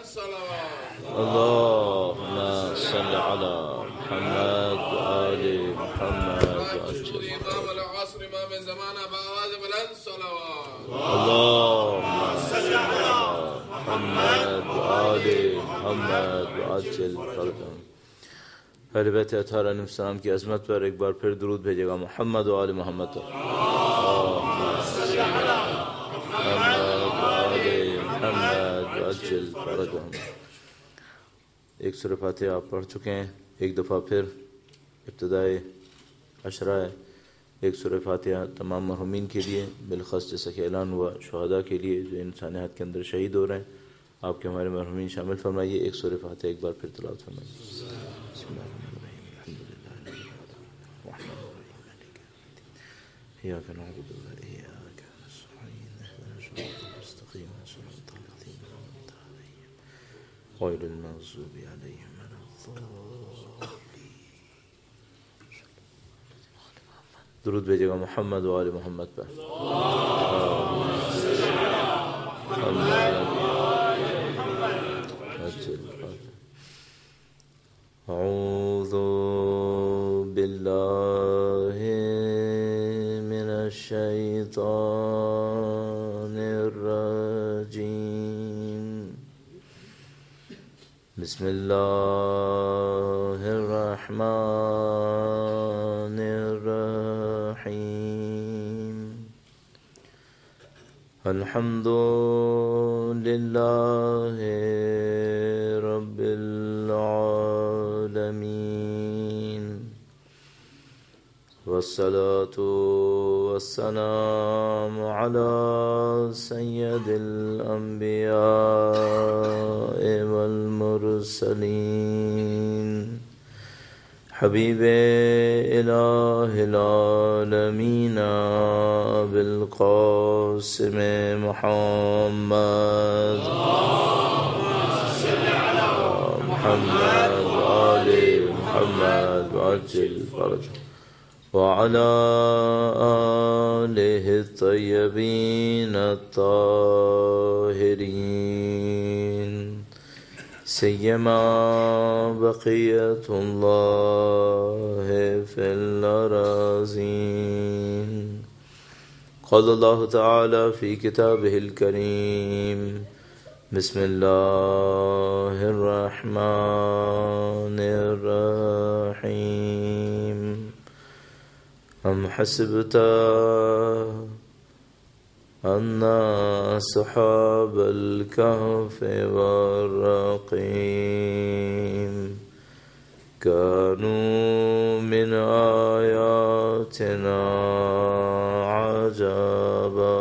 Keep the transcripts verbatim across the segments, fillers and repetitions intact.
الصلوات اللهم صل على محمد وآل محمد وعجل امام العصر امام زمانہ بآواز بلند صلوات اللهم صل على محمد وآل محمد وعجل فرجهم۔ اہل بیت اطہار علیہ السلام کی عظمت پر ایک بار پھر درود بھیجے گا محمد و آل محمد۔ اللهم صل على محمد وآل محمد وعجل فرجهم۔ ایک سورہ فاتحہ آپ پڑھ چکے ہیں، ایک دفعہ پھر ابتدائے عشرہ ہے۔ ایک سورہ فاتحہ تمام مرحومین کے لیے، بالخاص جیسا کہ اعلان ہوا شہداء کے لیے جو انسانیت کے اندر شہید ہو رہے ہیں، آپ کے ہمارے مرحومین شامل فرمائیے۔ ایک سورہ فاتحہ ایک بار پھر تلاوت فرمائیے۔ بسم اللہ الرحمن الرحیم، الحمد للہ رب العالمین الرحمن الرحیم مالک یوم الدین ایاک نعبد وإیاک نستعین اهدنا الصراط المستقیم صراط الذین أنعمت علیہم غیر المغضوب علیہم ولا الضالین۔ درود بھیجے گا محمد و آل محمد پر۔ اعوذ باللہ من الشیطان الرجیم، بسم اللہ الرحمن الرحیم، الحمد للہ رب العالمین، والصلاة والسلام على سید الانبیاء والمرسلین، حبیب الہ العالمین بالقاسم محمد محمد وآل محمد وعجل فرجه وعلى آله الطيبين الطاهرين، سيما بقية الله في الأراضين۔ قال الله تعالى في كتابه الكريم، بسم الله الرحمن الرحيم، أم حسبت أن أصحاب الكهف والرقيم كانوا من آياتنا عجبا۔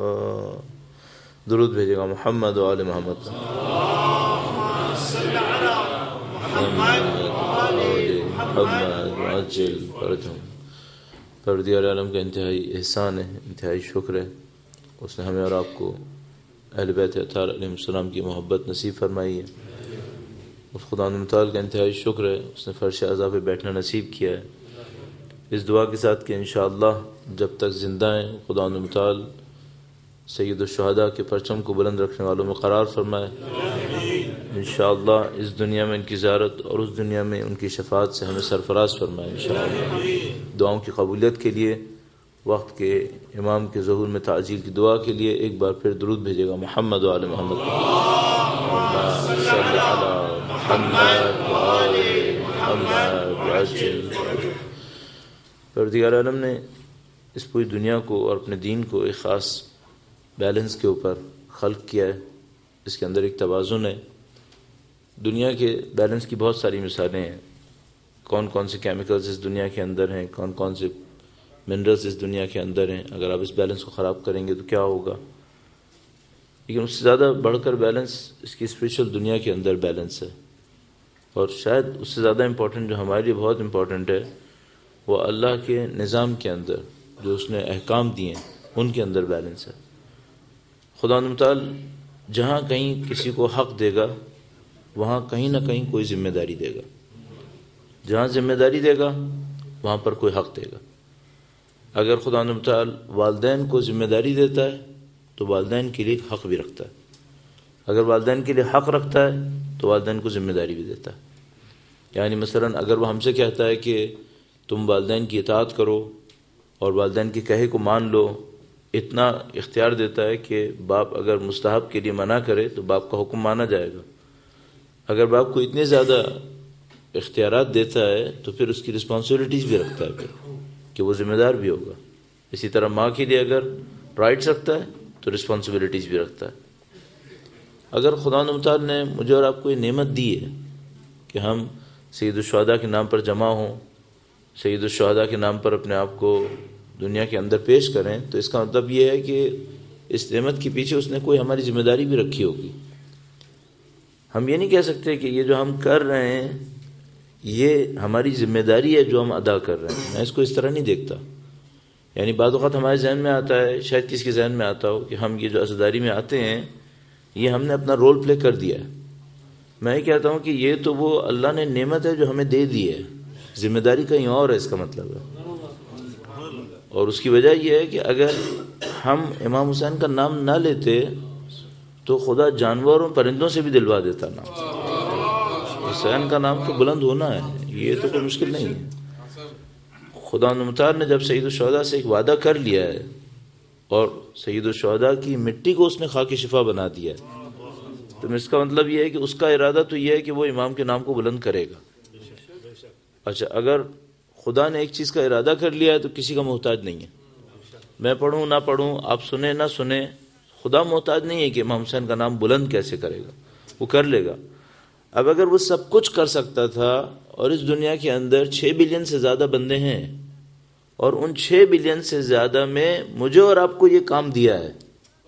درود بھیجے گا محمد و آل محمد۔ اللهم صل على محمد وآل محمد وعجل فرجهم۔ پروردگار عالم کا انتہائی احسان ہے، انتہائی شکر ہے، اس نے ہمیں اور آپ کو اہل بیت اطہار علیہ السلام کی محبت نصیب فرمائی ہے۔ اس خدا متعال کا انتہائی شکر ہے، اس نے فرش اعضاء پہ بیٹھنا نصیب کیا ہے، اس دعا کے ساتھ کہ انشاءاللہ جب تک زندہ ہیں خدا متعال سید الشہداء کے پرچم کو بلند رکھنے والوں میں قرار فرمائے۔ انشاءاللہ اس دنیا میں ان کی زیارت اور اس دنیا میں ان کی شفاعت سے ہمیں سرفراز فرمائے انشاءاللہ۔ دعاؤں کی قبولیت کے لیے، وقت کے امام کے ظہور میں تعجیل کی دعا کے لیے ایک بار پھر درود بھیجے گا محمد و آل محمد۔ اللهم صل علی محمد و آل محمد وعجل۔ پروردگار عالم نے اس پوری دنیا کو اور اپنے دین کو ایک خاص بیلنس کے اوپر خلق کیا ہے، اس کے اندر ایک توازن ہے۔ دنیا کے بیلنس کی بہت ساری مثالیں ہیں، کون کون سے کیمیکلز اس دنیا کے اندر ہیں، کون کون سے منرلز اس دنیا کے اندر ہیں، اگر آپ اس بیلنس کو خراب کریں گے تو کیا ہوگا۔ لیکن اس سے زیادہ بڑھ کر بیلنس اس کی اسپریچول دنیا کے اندر بیلنس ہے، اور شاید اس سے زیادہ امپورٹنٹ جو ہمارے لیے بہت امپورٹنٹ ہے وہ اللہ کے نظام کے اندر جو اس نے احکام دیے ہیں ان کے اندر بیلنس ہے۔ خدا متعال جہاں کہیں کسی کو حق دے گا وہاں کہیں نہ کہیں کوئی ذمہ داری دے گا، جہاں ذمہ داری دے گا وہاں پر کوئی حق دے گا۔ اگر خدا متعال والدین کو ذمہ داری دیتا ہے تو والدین کے لیے حق بھی رکھتا ہے، اگر والدین کے لیے حق رکھتا ہے تو والدین کو ذمہ داری بھی دیتا ہے. یعنی مثلا اگر وہ ہم سے کہتا ہے کہ تم والدین کی اطاعت کرو اور والدین کے کہے کو مان لو، اتنا اختیار دیتا ہے کہ باپ اگر مستحب کے لیے منع کرے تو باپ کا حکم مانا جائے گا. اگر باپ کو اتنے زیادہ اختیارات دیتا ہے تو پھر اس کی رسپانسبلٹیز بھی رکھتا ہے پھر کہ وہ ذمہ دار بھی ہوگا. اسی طرح ماں کے لیے اگر رائٹس رکھتا ہے تو رسپانسبلٹیز بھی رکھتا ہے. اگر خدا متعال نے مجھے اور آپ کو یہ نعمت دی ہے کہ ہم سید الشہداء کے نام پر جمع ہوں، سید الشہداء کے نام پر اپنے آپ کو دنیا کے اندر پیش کریں، تو اس کا مطلب یہ ہے کہ اس نعمت کے پیچھے اس نے کوئی ہماری ذمہ داری بھی رکھی ہوگی. ہم یہ نہیں کہہ سکتے کہ یہ جو ہم کر رہے ہیں یہ ہماری ذمہ داری ہے جو ہم ادا کر رہے ہیں. میں اس کو اس طرح نہیں دیکھتا. یعنی بعض اوقات ہمارے ذہن میں آتا ہے، شاید کسی کے ذہن میں آتا ہو کہ ہم یہ جو عزاداری میں آتے ہیں یہ ہم نے اپنا رول پلے کر دیا ہے. میں یہ کہتا ہوں کہ یہ تو وہ اللہ نے نعمت ہے جو ہمیں دے دی ہے، ذمہ داری کہیں اور ہے اس کا مطلب ہے. اور اس کی وجہ یہ ہے کہ اگر ہم امام حسین کا نام نہ لیتے تو خدا جانوروں پرندوں سے بھی دلوا دیتا نام. حسین کا نام تو بلند ہونا ہے، یہ تو کوئی مشکل نہیں ہے. خدا متعال نے جب سید الشہداء سے ایک وعدہ کر لیا ہے اور سید الشہداء کی مٹی کو اس نے خاک شفا بنا دیا ہے، تو اس کا مطلب یہ ہے کہ اس کا ارادہ تو یہ ہے کہ وہ امام کے نام کو بلند کرے گا. اچھا، اگر خدا نے ایک چیز کا ارادہ کر لیا ہے تو کسی کا محتاج نہیں ہے. میں پڑھوں نہ پڑھوں، آپ سنیں نہ سنیں، خدا محتاج نہیں ہے کہ امام حسین کا نام بلند کیسے کرے گا، وہ کر لے گا. اب اگر وہ سب کچھ کر سکتا تھا اور اس دنیا کے اندر چھ بلین سے زیادہ بندے ہیں اور ان چھ بلین سے زیادہ میں مجھے اور آپ کو یہ کام دیا ہے،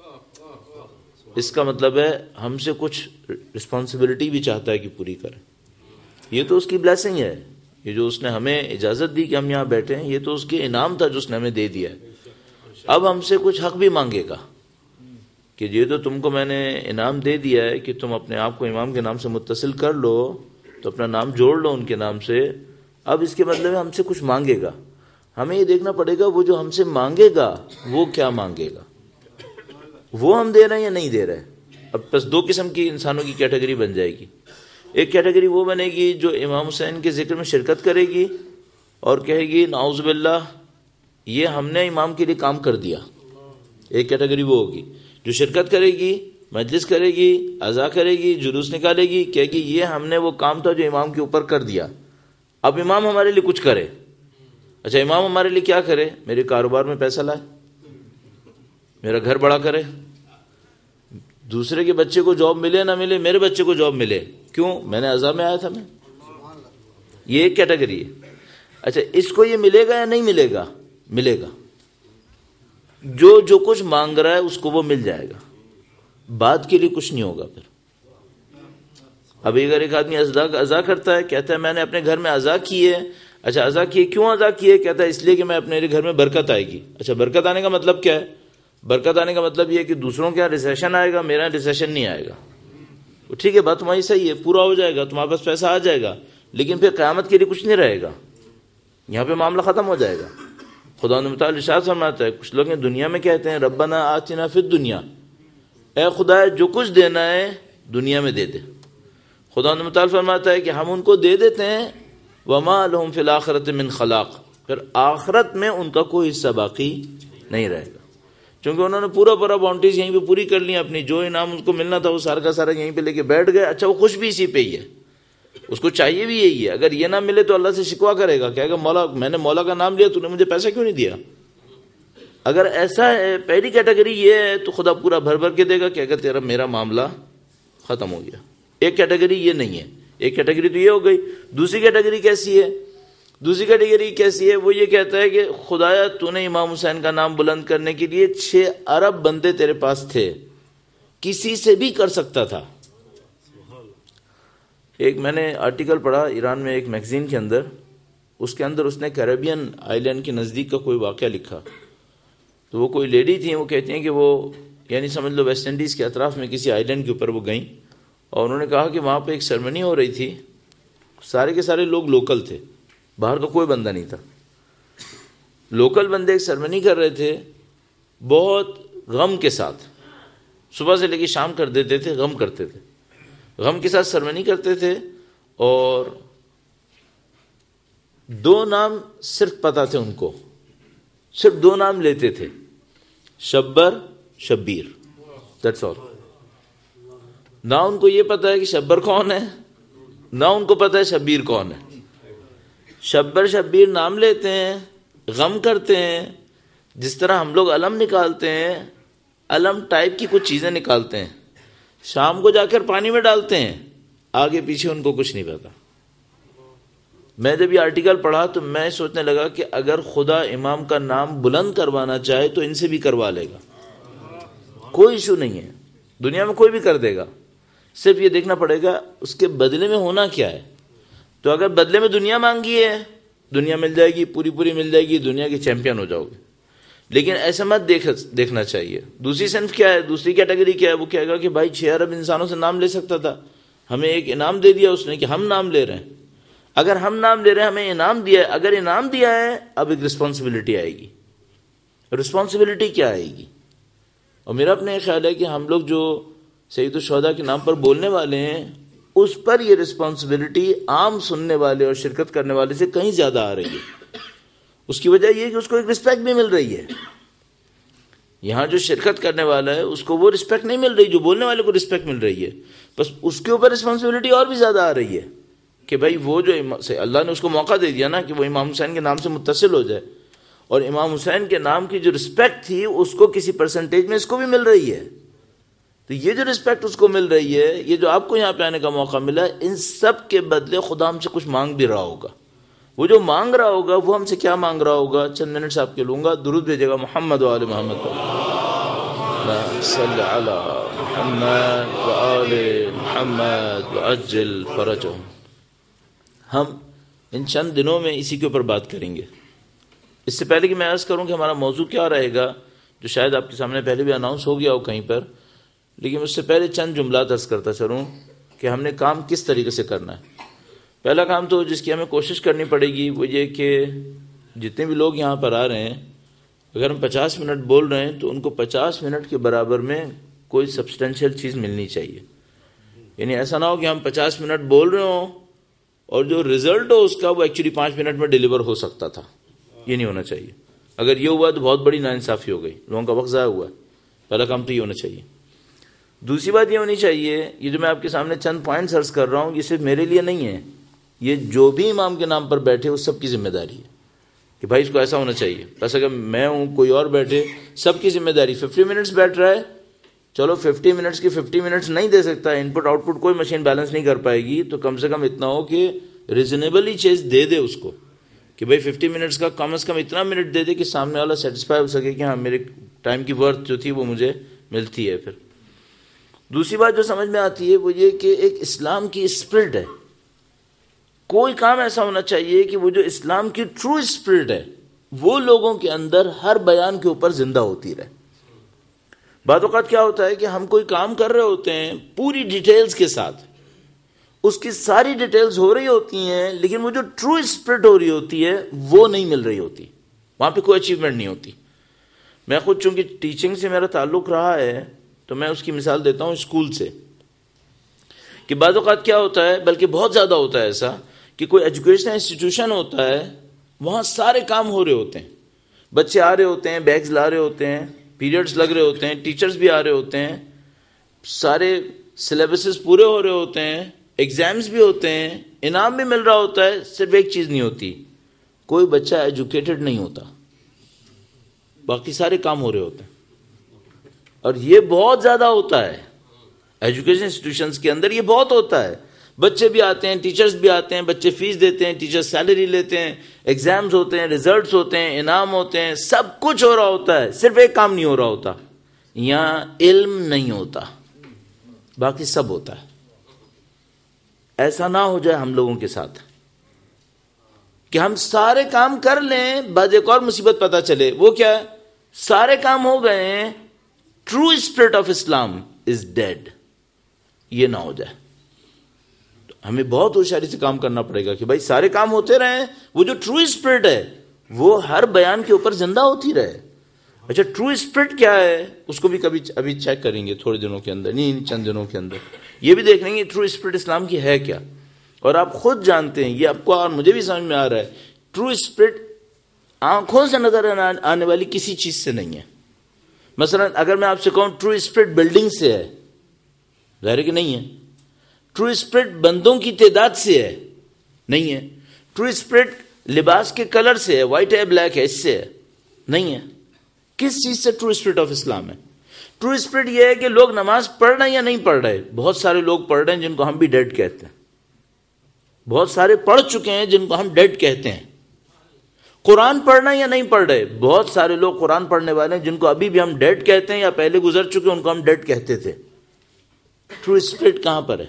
اس کا مطلب ہے ہم سے کچھ رسپانسبلٹی بھی چاہتا ہے کہ پوری کریں. یہ تو اس کی بلیسنگ ہے، یہ جو اس نے ہمیں اجازت دی کہ ہم یہاں بیٹھے ہیں یہ تو اس کے انعام تھا جو اس نے ہمیں دے دیا ہے. اب ہم سے کچھ حق بھی مانگے گا کہ یہ تو تم کو میں نے انعام دے دیا ہے کہ تم اپنے آپ کو امام کے نام سے متصل کر لو، تو اپنا نام جوڑ لو ان کے نام سے. اب اس کے مطلب ہے ہم سے کچھ مانگے گا. ہمیں یہ دیکھنا پڑے گا وہ جو ہم سے مانگے گا وہ کیا مانگے گا، وہ ہم دے رہے ہیں یا نہیں دے رہے. اب بس دو قسم کی انسانوں کی کیٹیگری بن جائے گی. ایک کیٹیگری وہ بنے گی جو امام حسین کے ذکر میں شرکت کرے گی اور کہے گی نعوذ باللہ یہ ہم نے امام کے لیے کام کر دیا. ایک کیٹیگری وہ ہوگی جو شرکت کرے گی، مجلس کرے گی، عزا کرے گی، جلوس نکالے گی، کہے گی یہ ہم نے وہ کام تھا جو امام کے اوپر کر دیا، اب امام ہمارے لیے کچھ کرے. اچھا، امام ہمارے لیے کیا کرے؟ میرے کاروبار میں پیسہ لائے، میرا گھر بڑا کرے، دوسرے کے بچے کو جاب ملے نہ ملے میرے بچے کو جاب ملے. کیوں؟ میں نے عزا میں آیا تھا. میں یہ ایک کیٹیگری ہے. اچھا، اس کو یہ ملے گا یا نہیں ملے گا؟ ملے گا. جو جو کچھ مانگ رہا ہے اس کو وہ مل جائے گا، بعد کے لیے کچھ نہیں ہوگا. پھر ابھی اگر ایک آدمی عزا کرتا ہے، کہتا ہے میں نے اپنے گھر میں عزا کی ہے. اچھا، عزا کیے، کیوں عزا کیے؟ کہتا ہے اس لیے کہ میں اپنے گھر میں برکت آئے گی. اچھا، برکت آنے کا مطلب کیا ہے؟ برکت آنے کا مطلب یہ ہے کہ دوسروں کے یہاں ریسیشن آئے گا، میرا ریسیشن نہیں آئے گا. ٹھیک ہے، بات تمہاری صحیح ہے، پورا ہو جائے گا، تمہارے پاس پیسہ آ جائے گا، لیکن پھر قیامت کے لیے کچھ نہیں رہے گا. یہاں پہ معاملہ ختم ہو جائے گا. خدا نے متعال ارشاد فرماتا ہے، کچھ لوگ دنیا میں کہتے ہیں ربنا آتنا فی الدنیا، اے خدا جو کچھ دینا ہے دنیا میں دے دے. خدا نے متعال فرماتا ہے کہ ہم ان کو دے دیتے ہیں وما لہم فی الآخرۃ من خلاق، پھر آخرت میں ان کا کوئی حصہ باقی نہیں رہے گا، چونکہ انہوں نے پورا پورا باؤنڈریز یہیں پہ پوری کر لی اپنی. جو انعام ان کو ملنا تھا وہ سارا کا سارا یہیں پہ لے کے بیٹھ گئے. اچھا، وہ خوش بھی اسی پہ ہی ہے، اس کو چاہیے بھی یہی ہے. اگر یہ نہ ملے تو اللہ سے شکوہ کرے گا، کہے گا مولا میں نے مولا کا نام لیا، تو نے مجھے پیسہ کیوں نہیں دیا. اگر ایسا ہے، پہلی کیٹیگری یہ ہے، تو خدا پورا بھر بھر کے دے گا کہ اگر تیرا میرا معاملہ ختم ہو گیا. ایک کیٹیگری یہ نہیں ہے. ایک کیٹیگری تو یہ ہو گئی. دوسری کیٹیگری کیسی ہے؟ دوسری کیٹیگری کیسی ہے؟ وہ یہ کہتا ہے کہ خدایا تو نے امام حسین کا نام بلند کرنے کے لیے چھ ارب بندے تیرے پاس تھے، کسی سے بھی کر سکتا تھا. ایک میں نے آرٹیکل پڑھا ایران میں ایک میگزین کے اندر، اس کے اندر اس نے کیریبین آئی لینڈ کے نزدیک کا کوئی واقعہ لکھا. تو وہ کوئی لیڈی تھیں، وہ کہتی ہیں کہ وہ یعنی سمجھ لو ویسٹ انڈیز کے اطراف میں کسی آئی لینڈ کے اوپر وہ گئیں، اور انہوں نے کہا کہ وہاں پہ ایک سرمنی ہو رہی تھی. سارے کے سارے لوگ لوکل تھے، باہر تو کوئی بندہ نہیں تھا. لوکل بندے ایک سرمنی کر رہے تھے بہت غم کے ساتھ. صبح سے لے کے شام کر دیتے تھے، غم کرتے تھے، غم کے ساتھ سرمنی کرتے تھے، اور دو نام صرف پتا تھے ان کو، صرف دو نام لیتے تھے، شبر، شبیر، دیٹس آل۔ نہ ان کو یہ پتا ہے کہ شبر کون ہے، نہ ان کو پتا ہے شبیر کون ہے۔ شبر شبیر نام لیتے ہیں، غم کرتے ہیں، جس طرح ہم لوگ علم نکالتے ہیں، علم ٹائپ کی کچھ چیزیں نکالتے ہیں، شام کو جا کر پانی میں ڈالتے ہیں، آگے پیچھے ان کو کچھ نہیں پتا۔ میں جب یہ آرٹیکل پڑھا تو میں سوچنے لگا کہ اگر خدا امام کا نام بلند کروانا چاہے تو ان سے بھی کروا لے گا، کوئی ایشو نہیں ہے، دنیا میں کوئی بھی کر دے گا، صرف یہ دیکھنا پڑے گا اس کے بدلے میں ہونا کیا ہے۔ تو اگر بدلے میں دنیا مانگی ہے، دنیا مل جائے گی، پوری پوری مل جائے گی، دنیا کے چیمپئن ہو جاؤ گے، لیکن ایسا مت دیکھ دیکھنا چاہیے۔ دوسری صنف کیا ہے، دوسری کیٹیگری کیا ہے، وہ کہے گا کہ بھائی چھ ارب انسانوں سے نام لے سکتا تھا، ہمیں ایک انعام دے دیا اس نے کہ ہم نام لے رہے ہیں۔ اگر ہم نام لے رہے ہیں، ہمیں انعام دیا ہے، اگر انعام دیا ہے اب ایک رسپانسبلٹی آئے گی۔ رسپانسبلٹی کیا آئے گی؟ اور میرا اپنا یہ خیال ہے کہ ہم لوگ جو سید الشہداء کے نام پر بولنے والے ہیں، اس پر یہ رسپانسبلٹی عام سننے والے اور شرکت کرنے والے سے کہیں زیادہ آ رہی ہے۔ اس کی وجہ یہ ہے کہ اس کو ایک رسپیکٹ بھی مل رہی ہے۔ یہاں جو شرکت کرنے والا ہے اس کو وہ رسپیکٹ نہیں مل رہی جو بولنے والے کو رسپیکٹ مل رہی ہے، بس اس کے اوپر رسپانسبلٹی اور بھی زیادہ آ رہی ہے کہ بھائی وہ جو اللہ نے اس کو موقع دے دیا نا کہ وہ امام حسین کے نام سے متصل ہو جائے، اور امام حسین کے نام کی جو رسپیکٹ تھی اس کو کسی پرسنٹیج میں اس کو بھی مل رہی ہے۔ تو یہ جو رسپیکٹ اس کو مل رہی ہے، یہ جو آپ کو یہاں پہ آنے کا موقع ملا ہے، ان سب کے بدلے خدا ہم سے کچھ مانگ بھی رہا ہوگا۔ وہ جو مانگ رہا ہوگا وہ ہم سے کیا مانگ رہا ہوگا؟ چند منٹس آپ کے لوں گا، درود بھیجے گا محمد و آل محمد، صلی علی محمد و آل محمد وعجل فرجہم۔ ہم ان چند دنوں میں اسی کے اوپر بات کریں گے۔ اس سے پہلے کہ میں عرض کروں کہ ہمارا موضوع کیا رہے گا، جو شاید آپ کے سامنے پہلے بھی اناؤنس ہو گیا ہو کہیں پر، لیکن اس سے پہلے چند جملات عرض کرتا چلوں کہ ہم نے کام کس طریقے سے کرنا ہے۔ پہلا کام تو جس کی ہمیں کوشش کرنی پڑے گی وہ یہ کہ جتنے بھی لوگ یہاں پر آ رہے ہیں، اگر ہم پچاس منٹ بول رہے ہیں تو ان کو پچاس منٹ کے برابر میں کوئی سبسٹینشیل چیز ملنی چاہیے۔ یعنی ایسا نہ ہو کہ ہم پچاس منٹ بول رہے ہوں اور جو رزلٹ ہو اس کا وہ ایکچولی پانچ منٹ میں ڈیلیور ہو سکتا تھا، یہ نہیں ہونا چاہیے۔ اگر یہ ہوا تو بہت بڑی ناانصافی ہو گئی، لوگوں کا وقت ضائع ہوا۔ پہلا کام تو یہ ہونا چاہیے۔ دوسری بات یہ ہونی چاہیے، یہ جو میں آپ کے سامنے چند پوائنٹس عرض کر رہا ہوں یہ صرف میرے لیے نہیں ہے، یہ جو بھی امام کے نام پر بیٹھے اس سب کی ذمہ داری ہے کہ بھائی اس کو ایسا ہونا چاہیے۔ بس اگر میں ہوں کوئی اور بیٹھے، سب کی ذمہ داری۔ ففٹی منٹس بیٹھ رہا ہے، چلو ففٹی منٹس کی ففٹی منٹس نہیں دے سکتا، ان پٹ آؤٹ پٹ کوئی مشین بیلنس نہیں کر پائے گی، تو کم سے کم اتنا ہو کہ ریزنیبلی چیز دے دے اس کو، کہ بھائی ففٹی منٹس کا کم از کم اتنا منٹ دے دے کہ سامنے والا سیٹسفائی ہو سکے کہ ہاں میرے ٹائم کی ورتھ جو تھی وہ مجھے ملتی ہے۔ پھر دوسری بات جو سمجھ میں آتی ہے وہ یہ کہ ایک اسلام کی اسپرٹ ہے، کوئی کام ایسا ہونا چاہیے کہ وہ جو اسلام کی ٹرو اسپرٹ ہے وہ لوگوں کے اندر ہر بیان کے اوپر زندہ ہوتی رہے۔ بعض اوقات کیا ہوتا ہے کہ ہم کوئی کام کر رہے ہوتے ہیں پوری ڈیٹیلز کے ساتھ، اس کی ساری ڈیٹیلز ہو رہی ہوتی ہیں، لیکن وہ جو ٹرو اسپرٹ ہو رہی ہوتی ہے وہ نہیں مل رہی ہوتی، وہاں پہ کوئی اچیومنٹ نہیں ہوتی۔ میں خود چونکہ ٹیچنگ سے میرا تعلق رہا ہے تو میں اس کی مثال دیتا ہوں اسکول سے، کہ بعض اوقات کیا ہوتا ہے، بلکہ بہت زیادہ ہوتا ہے ایسا، کہ کوئی ایجوکیشنل انسٹیٹیوشن ہوتا ہے، وہاں سارے کام ہو رہے ہوتے ہیں، بچے آ رہے ہوتے ہیں، بیگز لا رہے ہوتے ہیں، پیریڈز لگ رہے ہوتے ہیں، ٹیچرز بھی آ رہے ہوتے ہیں، سارے سلیبسز پورے ہو رہے ہوتے ہیں، ایگزامز بھی ہوتے ہیں، انعام بھی مل رہا ہوتا ہے، صرف ایک چیز نہیں ہوتی، کوئی بچہ ایجوکیٹڈ نہیں ہوتا، باقی سارے کام ہو رہے ہوتے ہیں۔ اور یہ بہت زیادہ ہوتا ہے ایجوکیشن انسٹیٹیوشنز کے اندر، یہ بہت ہوتا ہے۔ بچے بھی آتے ہیں، ٹیچرز بھی آتے ہیں، بچے فیس دیتے ہیں، ٹیچر سیلری لیتے ہیں، ایگزامز ہوتے ہیں، ریزلٹس ہوتے ہیں، انعام ہوتے ہیں، سب کچھ ہو رہا ہوتا ہے، صرف ایک کام نہیں ہو رہا ہوتا، یہاں علم نہیں ہوتا، باقی سب ہوتا ہے۔ ایسا نہ ہو جائے ہم لوگوں کے ساتھ کہ ہم سارے کام کر لیں، بعد ایک اور مصیبت پتہ چلے، وہ کیا ہے؟ سارے کام ہو گئے ہیں، true spirit of Islam is dead, یہ نہ ہو جائے۔ ہمیں بہت ہوشیاری سے کام کرنا پڑے گا کہ بھائی سارے کام ہوتے رہیں، وہ جو ٹرو اسپرٹ ہے وہ ہر بیان کے اوپر زندہ ہوتی رہے۔ اچھا ٹرو اسپرٹ کیا ہے اس کو بھی کبھی ابھی چیک کریں گے تھوڑے دنوں کے اندر، نہیں چند دنوں کے اندر یہ بھی دیکھ لیں گے ٹرو اسپرٹ اسلام کی ہے کیا. اور آپ خود جانتے ہیں، یہ آپ کو اور مجھے بھی سمجھ میں آ رہا ہے، ٹرو اسپرٹ آنکھوں سے نظر آنے والی کسی چیز سے نہیں ہے. مثلا اگر میں آپ سے کہوں ٹرو اسپرٹ بلڈنگ سے ہے، ظاہر ہے کہ نہیں ہے. ٹرو اسپرٹ بندوں کی تعداد سے ہے، نہیں ہے. ٹرو اسپرٹ لباس کے کلر سے ہے، وائٹ ہے بلیک ہے، اس سے ہے، نہیں ہے. کس چیز سے ٹرو اسپرٹ آف اسلام ہے؟ ٹرو اسپرٹ یہ ہے کہ لوگ نماز پڑھ رہے ہیں یا نہیں پڑھ رہے. بہت سارے لوگ پڑھ رہے ہیں جن کو ہم بھی ڈیڈ کہتے ہیں، بہت سارے پڑھ چکے ہیں جن کو ہم ڈیڈ کہتے ہیں. قرآن پڑھنا یا نہیں پڑھ رہے، بہت سارے لوگ قرآن پڑھنے والے ہیں جن کو ابھی بھی ہم ڈیڈ کہتے ہیں یا پہلے گزر چکے ان کو ہم ڈیڈ کہتے تھے. ٹرو اسپرٹ کہاں پر ہے؟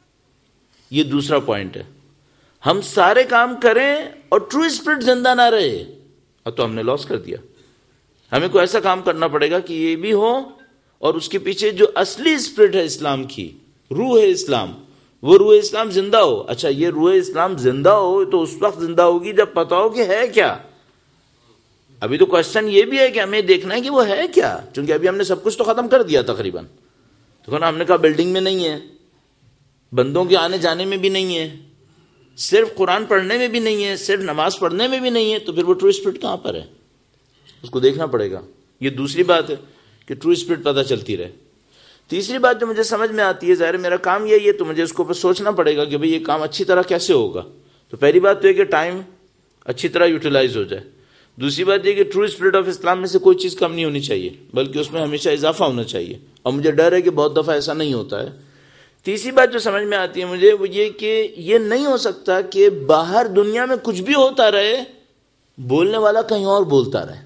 یہ دوسرا پوائنٹ ہے. ہم سارے کام کریں اور ٹرو اسپرٹ زندہ نہ رہے تو ہم نے لاس کر دیا. ہمیں کوئی ایسا کام کرنا پڑے گا کہ یہ بھی ہو اور اس کے پیچھے جو اصلی اسپرٹ ہے اسلام کی، روح ہے اسلام، وہ روح اسلام زندہ ہو. اچھا یہ روح اسلام زندہ ہو تو اس وقت زندہ ہوگی جب پتا ہو کہ ہے کیا. ابھی تو کوشچن یہ بھی ہے کہ ہمیں دیکھنا ہے کہ وہ ہے کیا، چونکہ ابھی ہم نے سب کچھ تو ختم کر دیا تقریباً. تو ہم نے کہا بلڈنگ میں نہیں ہے، بندوں کے آنے جانے میں بھی نہیں ہے، صرف قرآن پڑھنے میں بھی نہیں ہے، صرف نماز پڑھنے میں بھی نہیں ہے، تو پھر وہ ٹرو اسپرٹ کہاں پر ہے؟ اس کو دیکھنا پڑے گا. یہ دوسری بات ہے کہ ٹرو اسپرٹ پتہ چلتی رہے. تیسری بات جو مجھے سمجھ میں آتی ہے، ظاہر میرا کام یہی ہے تو مجھے اس کو اوپر سوچنا پڑے گا کہ بھئی یہ کام اچھی طرح کیسے ہوگا. تو پہلی بات تو ہے کہ ٹائم اچھی طرح یوٹیلائز ہو جائے. دوسری بات یہ کہ ٹرو اسپرٹ آف اسلام میں سے کوئی چیز کم نہیں ہونی چاہیے، بلکہ اس میں ہمیشہ اضافہ ہونا چاہیے، اور مجھے ڈر ہے کہ بہت دفعہ ایسا نہیں ہوتا ہے. تیسری بات جو سمجھ میں آتی ہے مجھے وہ یہ کہ یہ نہیں ہو سکتا کہ باہر دنیا میں کچھ بھی ہوتا رہے، بولنے والا کہیں اور بولتا رہے.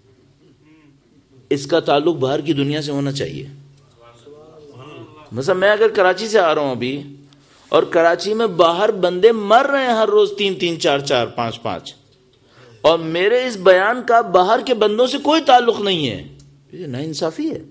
اس کا تعلق باہر کی دنیا سے ہونا چاہیے. مثلا میں اگر کراچی سے آ رہا ہوں ابھی اور کراچی میں باہر بندے مر رہے ہیں ہر روز تین تین چار چار پانچ پانچ، اور میرے اس بیان کا باہر کے بندوں سے کوئی تعلق نہیں ہے، یہ ناانصافی ہے.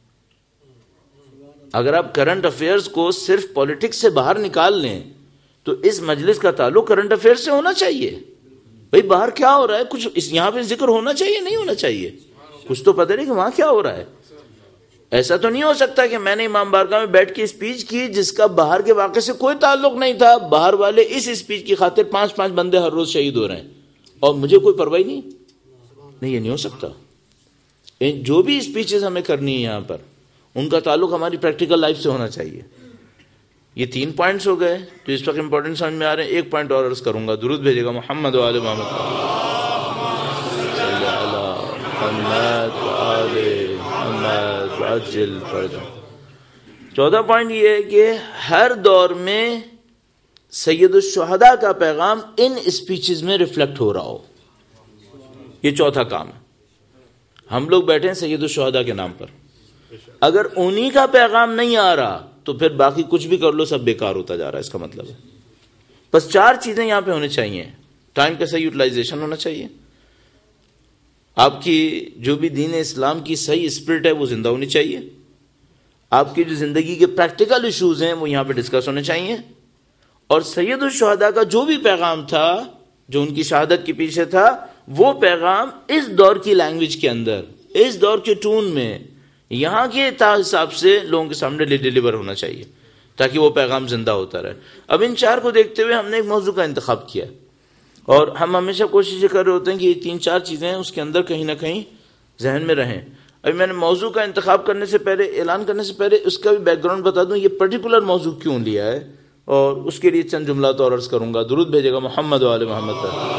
اگر آپ کرنٹ افیئرز کو صرف پولیٹکس سے باہر نکال لیں تو اس مجلس کا تعلق کرنٹ افیئر سے ہونا چاہیے. بھئی باہر کیا ہو رہا ہے، کچھ اس یہاں پہ ذکر ہونا چاہیے، نہیں ہونا چاہیے، کچھ تو پتہ نہیں کہ وہاں کیا ہو رہا ہے. ایسا تو نہیں ہو سکتا کہ میں نے امام بارگاہ میں بیٹھ کے اسپیچ کی جس کا باہر کے واقعے سے کوئی تعلق نہیں تھا، باہر والے اس اسپیچ کی خاطر پانچ پانچ بندے ہر روز شہید ہو رہے ہیں اور مجھے کوئی پرواہ نہیں. نہیں، یہ نہیں ہو سکتا. جو بھی اسپیچز ہمیں کرنی ہے یہاں پر ان کا تعلق ہماری پریکٹیکل لائف سے ہونا چاہیے. یہ تین پوائنٹس ہو گئے جو اس وقت امپورٹنٹ سمجھ میں آ رہے ہیں. ایک پوائنٹ اور عرض کروں گا، درود بھیجے گا محمد و آل محمد. چودہ پوائنٹ یہ ہے کہ ہر دور میں سید الشہداء کا پیغام ان اسپیچز میں ریفلیکٹ ہو رہا ہو. یہ چوتھا کام ہے. ہم لوگ بیٹھے ہیں سید الشہداء کے نام پر، اگر انہی کا پیغام نہیں آ رہا تو پھر باقی کچھ بھی کر لو سب بیکار ہوتا جا رہا ہے. اس کا مطلب ہے بس چار چیزیں یہاں پہ ہونی چاہیے. ٹائم کا صحیح یوٹیلائزیشن ہونا چاہیے، آپ کی جو بھی دین اسلام کی صحیح اسپرٹ ہے وہ زندہ ہونی چاہیے، آپ کی جو زندگی کے پریکٹیکل ایشوز ہیں وہ یہاں پہ ڈسکس ہونے چاہیے، اور سید الشہداء کا جو بھی پیغام تھا جو ان کی شہادت کے پیچھے تھا وہ پیغام اس دور کی لینگویج کے اندر، اس دور کے ٹون میں، یہاں کے حساب سے لوگوں کے سامنے ڈیلیور ہونا چاہیے تاکہ وہ پیغام زندہ ہوتا رہے. اب ان چار کو دیکھتے ہوئے ہم نے ایک موضوع کا انتخاب کیا اور ہم ہمیشہ کوشش کر رہے ہوتے ہیں کہ یہ تین چار چیزیں اس کے اندر کہیں نہ کہیں ذہن میں رہیں. ابھی میں نے موضوع کا انتخاب کرنے سے پہلے، اعلان کرنے سے پہلے اس کا بھی بیک گراؤنڈ بتا دوں، یہ پرٹیکولر موضوع کیوں لیا ہے، اور اس کے لیے چند جملات اور عرض کروں گا. درود بھیجے گا محمد و آل محمد پر.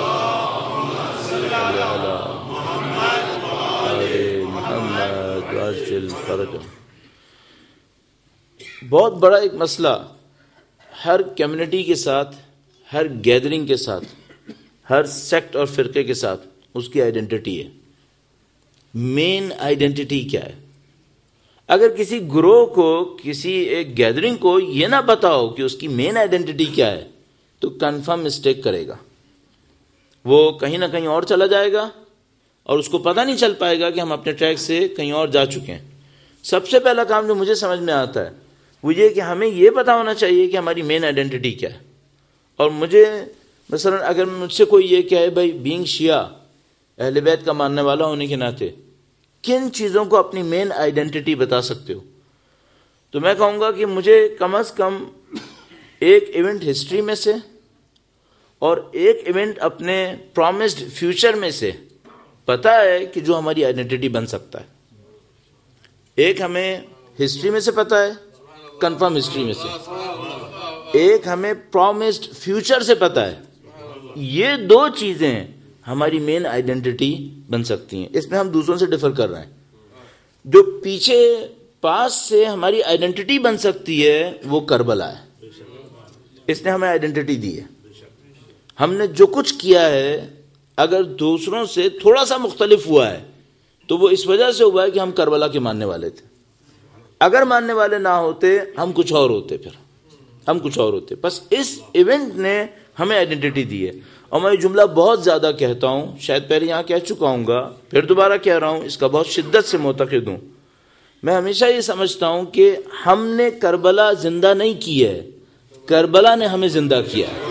بہت بڑا ایک مسئلہ ہر کمیونٹی کے ساتھ، ہر گیدرنگ کے ساتھ، ہر سیکٹ اور فرقے کے ساتھ اس کی آئیڈینٹی ہے. مین آئیڈینٹی کیا ہے؟ اگر کسی گروہ کو، کسی ایک گیدرنگ کو یہ نہ پتا ہو کہ اس کی مین آئیڈینٹی کیا ہے تو کنفرم مسٹیک کرے گا. وہ کہیں نہ کہیں اور چلا جائے گا اور اس کو پتہ نہیں چل پائے گا کہ ہم اپنے ٹریک سے کہیں اور جا چکے ہیں. سب سے پہلا کام جو مجھے سمجھ میں آتا ہے وہ یہ کہ ہمیں یہ پتا ہونا چاہیے کہ ہماری مین آئیڈینٹی کیا ہے. اور مجھے مثلا اگر مجھ سے کوئی یہ کہے بھائی بینگ شیعہ، اہل بیت کا ماننے والا ہونے کے ناطے، کن چیزوں کو اپنی مین آئیڈینٹی بتا سکتے ہو؟ تو میں کہوں گا کہ مجھے کم از کم ایک ایونٹ ہسٹری میں سے اور ایک ایونٹ اپنے پرومسڈ فیوچر میں سے پتا ہے کہ جو ہماری آئیڈینٹی بن سکتا ہے. ایک ہمیں ہسٹری میں سے پتا ہے، کنفرم ہسٹری میں سے، ایک ہمیں پرومسڈ فیوچر سے پتا ہے. یہ دو چیزیں ہماری مین آئیڈینٹی بن سکتی ہیں. اس میں ہم دوسروں سے ڈفر کر رہے ہیں. جو پیچھے پاس سے ہماری آئیڈینٹی بن سکتی ہے وہ کربلا ہے. اس نے ہمیں آئیڈینٹی دی ہے. ہم نے جو کچھ کیا ہے اگر دوسروں سے تھوڑا سا مختلف ہوا ہے تو وہ اس وجہ سے ہوا ہے کہ ہم کربلا کے ماننے والے تھے. اگر ماننے والے نہ ہوتے ہم کچھ اور ہوتے، پھر ہم کچھ اور ہوتے. بس اس ایونٹ نے ہمیں آئیڈینٹی دی ہے. اور میں یہ جملہ بہت زیادہ کہتا ہوں، شاید پہلے یہاں کہہ چکا ہوں گا، پھر دوبارہ کہہ رہا ہوں، اس کا بہت شدت سے معتقد ہوں. میں ہمیشہ یہ سمجھتا ہوں کہ ہم نے کربلا زندہ نہیں کی ہے، کربلا نے ہمیں زندہ کیا ہے.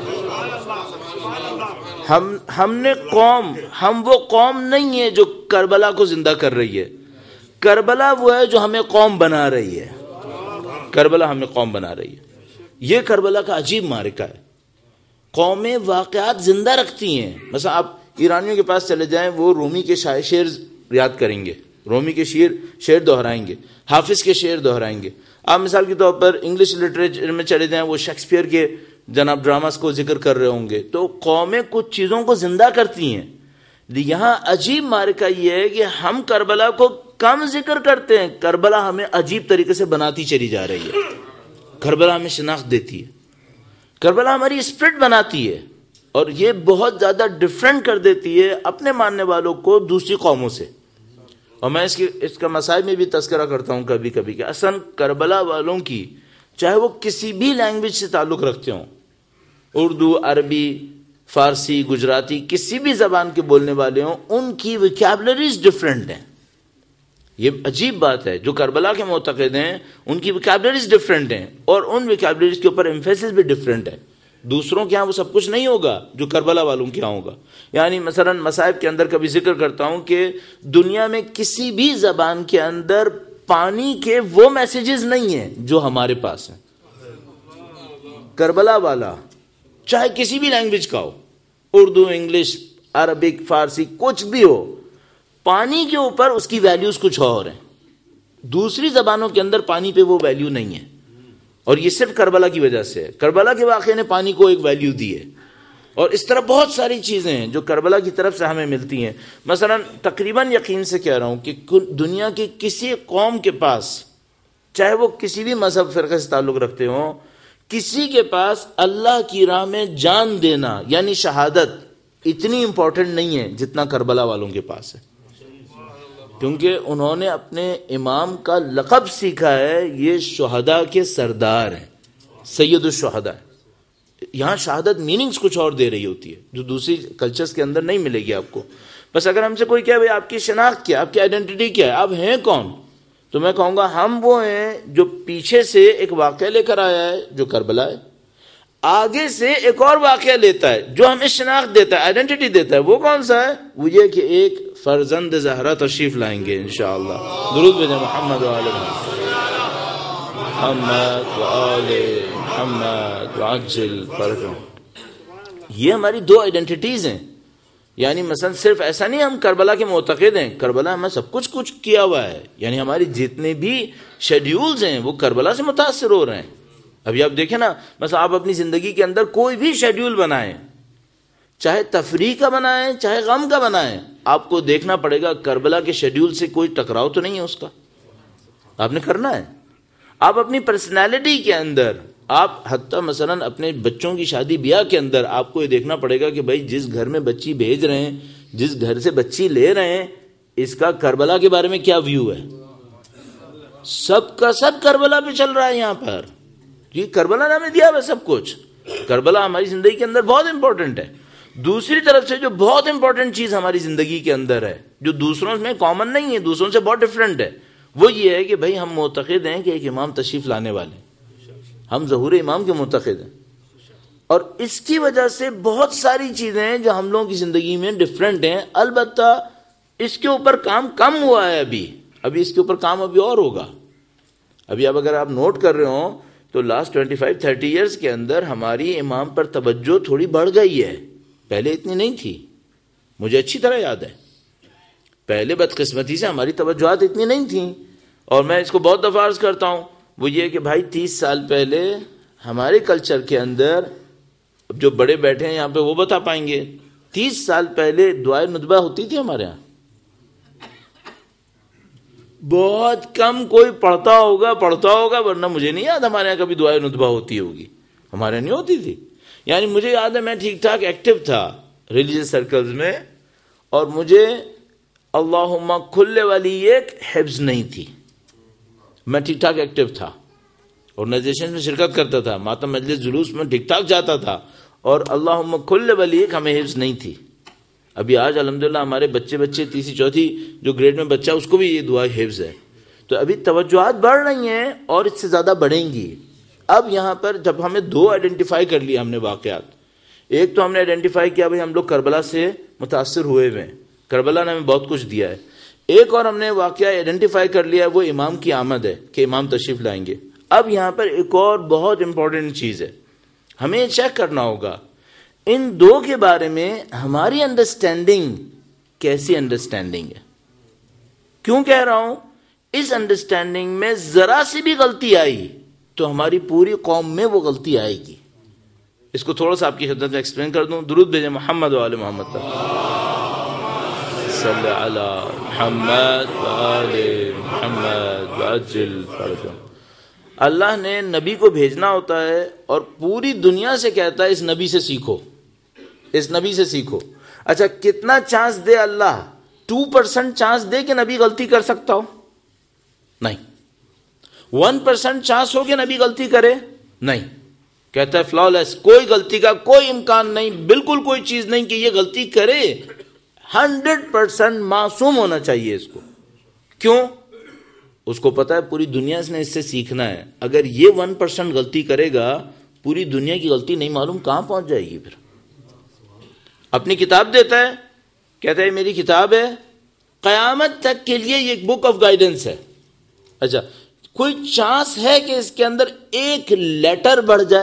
ہم ہم نے قوم ہم وہ قوم نہیں ہے جو کربلا کو زندہ کر رہی ہے. کربلا وہ ہے جو ہمیں قوم بنا رہی ہے. کربلا ہمیں قوم بنا رہی ہے. یہ کربلا کا عجیب معرکہ ہے. قومیں واقعات زندہ رکھتی ہیں. مثلا آپ ایرانیوں کے پاس چلے جائیں، وہ رومی کے شعر یاد کریں گے، رومی کے شعر شعر دہرائیں گے، حافظ کے شعر دہرائیں گے. آپ مثال کے طور پر انگلش لٹریچر میں چلے جائیں، وہ شیکسپیئر کے جناب ڈراماز کو ذکر کر رہے ہوں گے. تو قومیں کچھ چیزوں کو زندہ کرتی ہیں. یہاں عجیب معرکہ یہ ہے کہ ہم کربلا کو کم ذکر کرتے ہیں، کربلا ہمیں عجیب طریقے سے بناتی چلی جا رہی ہے. کربلا ہمیں شناخت دیتی ہے، کربلا ہماری اسپرٹ بناتی ہے، اور یہ بہت زیادہ ڈفرینٹ کر دیتی ہے اپنے ماننے والوں کو دوسری قوموں سے. اور میں اس کی اس کا مسائل میں بھی تذکرہ کرتا ہوں کبھی کبھی کہ اصلا کربلا والوں کی، چاہے وہ کسی بھی لینگویج سے تعلق رکھتے ہوں، اردو، عربی، فارسی، گجراتی، کسی بھی زبان کے بولنے والے ہوں، ان کی ویکیبلریز ڈفرینٹ ہیں. یہ عجیب بات ہے. جو کربلا کے معتقد ہیں ان کی ویکیبلریز ڈفرینٹ ہیں، اور ان ویکیبلریز کے اوپر ایمفیسس بھی ڈفرینٹ ہے. دوسروں کے ہاں وہ سب کچھ نہیں ہوگا جو کربلا والوں کے ہاں ہوگا. یعنی مثلا مصائب کے اندر کبھی ذکر کرتا ہوں کہ دنیا میں کسی بھی زبان کے اندر پانی کے وہ میسیجز نہیں ہیں جو ہمارے پاس ہیں. کربلا والا چاہے کسی بھی لینگویج کا ہو، اردو، انگلش، عربک، فارسی، کچھ بھی ہو، پانی کے اوپر اس کی ویلیوز کچھ اور ہیں. دوسری زبانوں کے اندر پانی پہ وہ ویلیو نہیں ہے، اور یہ صرف کربلا کی وجہ سے ہے. کربلا کے واقعے نے پانی کو ایک ویلیو دی ہے. اور اس طرح بہت ساری چیزیں ہیں جو کربلا کی طرف سے ہمیں ملتی ہیں. مثلا تقریباً یقین سے کہہ رہا ہوں کہ دنیا کی کسی قوم کے پاس، چاہے وہ کسی بھی مذہب فرقے سے تعلق رکھتے ہوں، کسی کے پاس اللہ کی راہ میں جان دینا یعنی شہادت اتنی امپورٹنٹ نہیں ہے جتنا کربلا والوں کے پاس ہے. کیونکہ انہوں نے اپنے امام کا لقب سیکھا ہے، یہ شہداء کے سردار ہیں، سید الشہداء. یہاں شہادت میننگز کچھ اور دے رہی ہوتی ہے جو دوسری کلچرز کے اندر نہیں ملے گی آپ کو. بس اگر ہم سے کوئی کہے بھائی آپ کی شناخت کیا، آپ کی آئیڈینٹی کیا ہے، آپ ہیں کون، تو میں کہوں گا ہم وہ ہیں جو پیچھے سے ایک واقعہ لے کر آیا ہے جو کربلا ہے، آگے سے ایک اور واقعہ لیتا ہے جو ہمیں شناخت دیتا ہے، آئیڈینٹی دیتا ہے. وہ کون سا ہے؟ وہ یہ کہ ایک فرزند زہرا تشریف لائیں گے انشاءاللہ. درود بھیجیں محمد و آل محمد و آل محمد وعجل فرجهم. یہ ہماری دو آئیڈینٹیز ہیں. یعنی مثلا صرف ایسا نہیں ہم کربلا کے معتقد ہیں، کربلا ہمیں سب کچھ کچھ کیا ہوا ہے. یعنی ہماری جتنے بھی شیڈیولز ہیں وہ کربلا سے متاثر ہو رہے ہیں. ابھی آپ دیکھیں نا، مثلا آپ اپنی زندگی کے اندر کوئی بھی شیڈیول بنائیں، چاہے تفریح کا بنائیں چاہے غم کا بنائیں، آپ کو دیکھنا پڑے گا کربلا کے شیڈیول سے کوئی ٹکراؤ تو نہیں ہے اس کا. آپ نے کرنا ہے. آپ اپنی پرسنالٹی کے اندر، آپ حتیٰ مثلا اپنے بچوں کی شادی بیاہ کے اندر آپ کو یہ دیکھنا پڑے گا کہ بھائی جس گھر میں بچی بھیج رہے ہیں، جس گھر سے بچی لے رہے ہیں، اس کا کربلا کے بارے میں کیا ویو ہے. سب کا سب کربلا پہ چل رہا ہے یہاں پر. یہ کربلا نے ہمیں دیا ہے سب کچھ. کربلا ہماری زندگی کے اندر بہت امپورٹنٹ ہے. دوسری طرف سے جو بہت امپورٹنٹ چیز ہماری زندگی کے اندر ہے، جو دوسروں میں کامن نہیں ہے، دوسروں سے بہت ڈفرینٹ ہے، وہ یہ ہے کہ بھائی ہم معتقد ہیں کہ ایک امام تشریف لانے والے، ہم ظہور امام کے معتقد ہیں. اور اس کی وجہ سے بہت ساری چیزیں ہیں جو ہم لوگوں کی زندگی میں ڈفرینٹ ہیں. البتہ اس کے اوپر کام کم ہوا ہے ابھی ابھی اس کے اوپر کام ابھی اور ہوگا. ابھی اب اگر آپ نوٹ کر رہے ہوں تو last twenty five thirty years کے اندر ہماری امام پر توجہ تھوڑی بڑھ گئی ہے. پہلے اتنی نہیں تھی. مجھے اچھی طرح یاد ہے پہلے بدقسمتی سے ہماری توجہات اتنی نہیں تھیں. اور میں اس کو بہت دفعہ عرض کرتا ہوں, وہ یہ کہ بھائی تیس سال پہلے ہمارے کلچر کے اندر, جو بڑے بیٹھے ہیں یہاں پہ وہ بتا پائیں گے, تیس سال پہلے دعائے ندبہ ہوتی تھی ہمارے یہاں. بہت کم کوئی پڑھتا ہوگا پڑھتا ہوگا ورنہ مجھے نہیں یاد ہمارے یہاں کبھی دعائے ندبہ ہوتی ہوگی. ہمارے یہاں نہیں ہوتی تھی. یعنی مجھے یاد ہے میں ٹھیک ٹھاک ایکٹیو تھا ریلیجیس سرکلز میں, اور مجھے اللہم کھلے والی ایک حفظ نہیں تھی. میں ٹھیک ٹھاک ایکٹیو تھا, آرگنائزیشن میں شرکت کرتا تھا, ماتم مجلس جلوس میں ٹھیک ٹھاک جاتا تھا, اور اللہم کھلے والی ایک ہمیں حفظ نہیں تھی. ابھی آج الحمدللہ ہمارے بچے بچے تیسری چوتھی جو گریڈ میں بچہ اس کو بھی یہ دعا حفظ ہے. تو ابھی توجہات بڑھ رہی ہیں اور اس سے زیادہ بڑھیں گی. اب یہاں پر جب ہمیں دو آئیڈینٹیفائی کر لیا ہم نے واقعات, ایک تو ہم نے آئیڈینٹیفائی کیا بھائی ہم لوگ کربلا سے متاثر ہوئے ہوئے ہیں, کربلا نے ہمیں بہت کچھ دیا ہے. ایک اور ہم نے واقعہ آئیڈینٹیفائی کر لیا ہے, وہ امام کی آمد ہے کہ امام تشریف لائیں گے. اب یہاں پر ایک اور بہت امپورٹنٹ چیز ہے, ہمیں چیک کرنا ہوگا ان دو کے بارے میں ہماری انڈرسٹینڈنگ کیسی انڈرسٹینڈنگ ہے. کیوں کہہ رہا ہوں, اس انڈرسٹینڈنگ میں ذرا سی بھی غلطی آئی تو ہماری پوری قوم میں وہ غلطی آئے گی. اس کو تھوڑا سا آپ کی خدمت میں ایکسپلین کر دوں. درود بھیجیں محمد و آل محمد صلی علی محمد و آل محمد وعجل فرجهم. اللہ نے نبی کو بھیجنا ہوتا ہے اور پوری دنیا سے کہتا ہے اس نبی سے سیکھو, اس نبی سے سیکھو. اچھا کتنا چانس دے اللہ؟ ٹو پرسینٹ چانس دے کہ نبی غلطی کر سکتا ہو؟ نہیں. ون پرسینٹ چانس ہو کہ نبی غلطی کرے؟ نہیں. کہتا ہے فلالیس, کوئی غلطی کا کوئی امکان نہیں, بالکل کوئی چیز نہیں کہ یہ غلطی کرے. ہنڈریڈ پرسینٹ معصوم ہونا چاہیے اس کو. کیوں؟ اس کو پتا ہے پوری دنیا اس نے اس سے سیکھنا ہے. اگر یہ ون پرسینٹ غلطی کرے گا, پوری دنیا کی غلطی نہیں معلوم کہاں پہنچ جائے گی. پھر اپنی کتاب دیتا ہے, کہتا ہے میری کتاب ہے, قیامت تک کے لیے یہ ایک بک آف گائیڈنس ہے. اچھا کوئی چانس ہے کہ اس کے اندر ایک لیٹر بڑھ جائے؟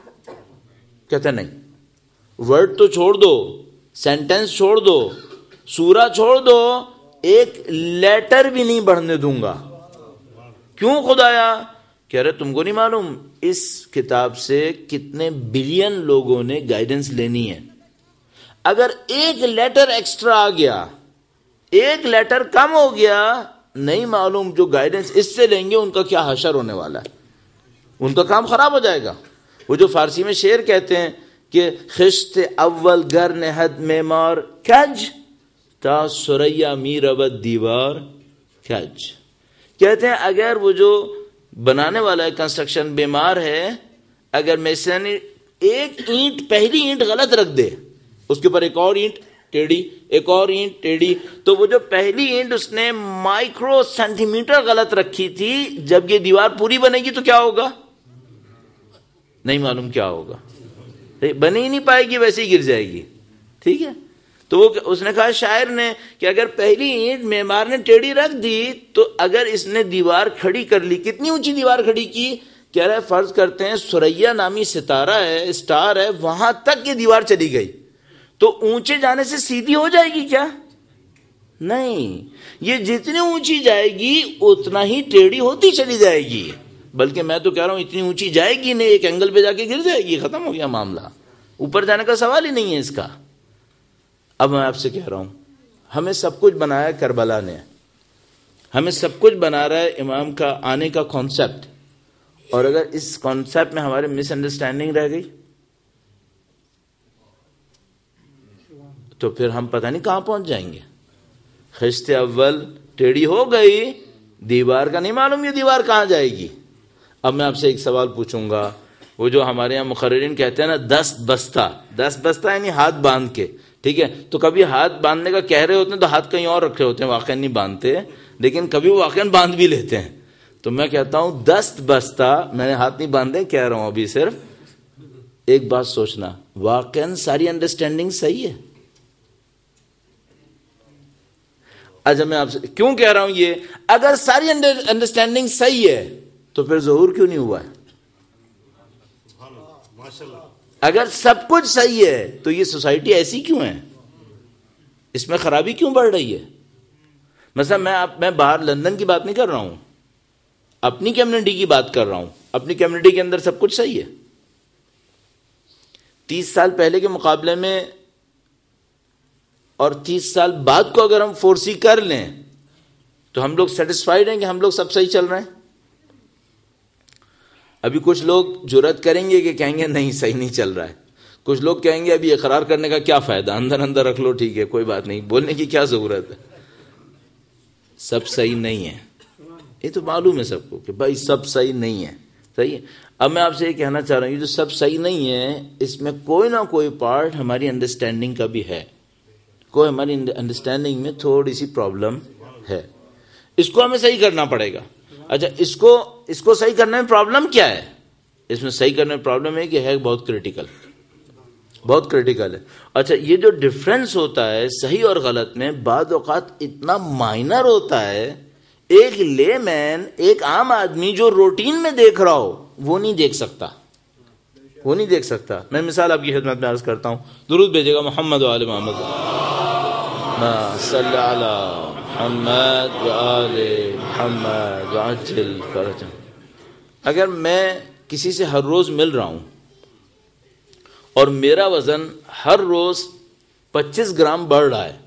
کہتا ہے نہیں. ورڈ تو چھوڑ دو, سینٹنس چھوڑ دو, سورہ چھوڑ دو, ایک لیٹر بھی نہیں بڑھنے دوں گا. کیوں خدایا؟ کہہ رہے تم کو نہیں معلوم اس کتاب سے کتنے بلین لوگوں نے گائیڈنس لینی ہے. اگر ایک لیٹر ایکسٹرا آ گیا, ایک لیٹر کم ہو گیا, نہیں معلوم جو گائیڈنس اس سے لیں گے ان کا کیا حشر ہونے والا ہے. ان کا کام خراب ہو جائے گا. وہ جو فارسی میں شعر کہتے ہیں کہ خشت اول گر نہد معمار کج تا سریا می رود دیوار کج. کہتے ہیں اگر وہ جو بنانے والا ہے کنسٹرکشن بیمار ہے, اگر میسن ایک اینٹ پہلی اینٹ غلط رکھ دے, اس کے اوپر ایک اور اینٹ ٹیڑھی, ایک اور اینٹ ٹیڑھی, تو وہ جو پہلی اینٹ اس نے مائکرو سینٹی میٹر غلط رکھی تھی, جب یہ دیوار پوری بنے گی تو کیا ہوگا؟ نہیں معلوم کیا ہوگا. بنے ہی نہیں پائے گی, ویسے ہی گر جائے گی. ٹھیک ہے. تو وہ اس نے کہا شاعر نے کہ اگر پہلی اینٹ معمار نے ٹیڑھی رکھ دی تو اگر اس نے دیوار کھڑی کر لی, کتنی اونچی دیوار کھڑی کی؟ کہہ رہا ہے فرض کرتے ہیں سریا نامی ستارہ ہے, اسٹار ہے, وہاں تک یہ دیوار چلی گئی, تو اونچے جانے سے سیدھی ہو جائے گی کیا؟ نہیں. یہ جتنی اونچی جائے گی اتنا ہی ٹیڑھی ہوتی چلی جائے گی. بلکہ میں تو کہہ رہا ہوں اتنی اونچی جائے گی نہیں, ایک اینگل پہ جا کے گر جائے گی, ختم ہو گیا معاملہ. اوپر جانے کا سوال ہی نہیں ہے اس کا. اب میں آپ سے کہہ رہا ہوں, ہمیں سب کچھ بنایا کربلا نے, ہمیں سب کچھ بنا رہا ہے امام کا آنے کا کانسیپٹ, اور اگر اس کانسیپٹ میں ہمارے مس انڈرسٹینڈنگ رہ گئی تو پھر ہم پتہ نہیں کہاں پہنچ جائیں گے. خشت اول ٹیڑھی ہو گئی, دیوار کا نہیں معلوم یہ دیوار کہاں جائے گی. اب میں آپ سے ایک سوال پوچھوں گا, وہ جو ہمارے یہاں مقررین کہتے ہیں نا دست بستہ, دست بستہ یعنی ہاتھ باندھ کے, ٹھیک ہے, تو کبھی ہاتھ باندھنے کا کہہ رہے ہوتے ہیں تو ہاتھ کہیں اور رکھے ہوتے ہیں, واقعا نہیں باندھتے, لیکن کبھی وہ واقعا باندھ بھی لیتے ہیں. تو میں کہتا ہوں دست بستہ, میں نے ہاتھ نہیں باندھے, کہہ رہا ہوں ابھی صرف ایک بات سوچنا, واقعا ساری انڈرسٹینڈنگ صحیح ہے. اچھا میں آپ سے کیوں کہہ رہا ہوں یہ؟ اگر ساری انڈرسٹینڈنگ صحیح ہے تو پھر ظہور کیوں نہیں ہوا ہے؟ اگر سب کچھ صحیح ہے تو یہ سوسائٹی ایسی کیوں ہے؟ اس میں خرابی کیوں بڑھ رہی ہے؟ مثلا میں آپ میں باہر لندن کی بات نہیں کر رہا ہوں، اپنی کمیونٹی کی بات کر رہا ہوں. اپنی کمیونٹی کے اندر سب کچھ صحیح ہے. تیس سال پہلے کے مقابلے میں اور تیس سال بعد کو اگر ہم فورسی کر لیں تو ہم لوگ سیٹسفائیڈ ہیں کہ ہم لوگ سب صحیح چل رہے ہیں؟ ابھی کچھ لوگ جرأت کریں گے کہ کہیں گے نہیں صحیح نہیں چل رہا ہے. کچھ لوگ کہیں گے ابھی اقرار کرنے کا کیا فائدہ، اندر اندر رکھ لو، ٹھیک ہے کوئی بات نہیں، بولنے کی کیا ضرورت ہے. سب صحیح نہیں ہے، یہ تو معلوم ہے سب کو کہ بھائی سب صحیح نہیں ہے. صحیح ہے. اب میں آپ سے یہ کہنا چاہ رہا ہوں یہ جو سب صحیح نہیں ہے اس میں کوئی نہ کوئی پارٹ ہماری انڈرسٹینڈنگ کا بھی ہے، کوئی ہماری انڈرسٹینڈنگ میں تھوڑی سی پرابلم ہے، اس کو ہمیں صحیح کرنا پڑے گا. اچھا اس کو اس کو صحیح کرنے میں پرابلم کیا ہے؟ اس میں صحیح کرنے میں پرابلم ہے کہ ہے بہت کریٹیکل، بہت کریٹیکل ہے. اچھا یہ جو ڈفرنس ہوتا ہے صحیح اور غلط میں بعض اوقات اتنا مائنر ہوتا ہے، ایک لے مین، ایک عام آدمی جو روٹین میں دیکھ رہا ہو وہ نہیں دیکھ سکتا، وہ نہیں دیکھ سکتا. میں مثال آپ کی خدمت میں عرض کرتا ہوں، درود بھیجے گا محمد و آل محمد، صلی علی محمد و آل محمد وعجل فرجہ. اگر میں کسی سے ہر روز مل رہا ہوں اور میرا وزن ہر روز پچیس گرام بڑھ رہا ہے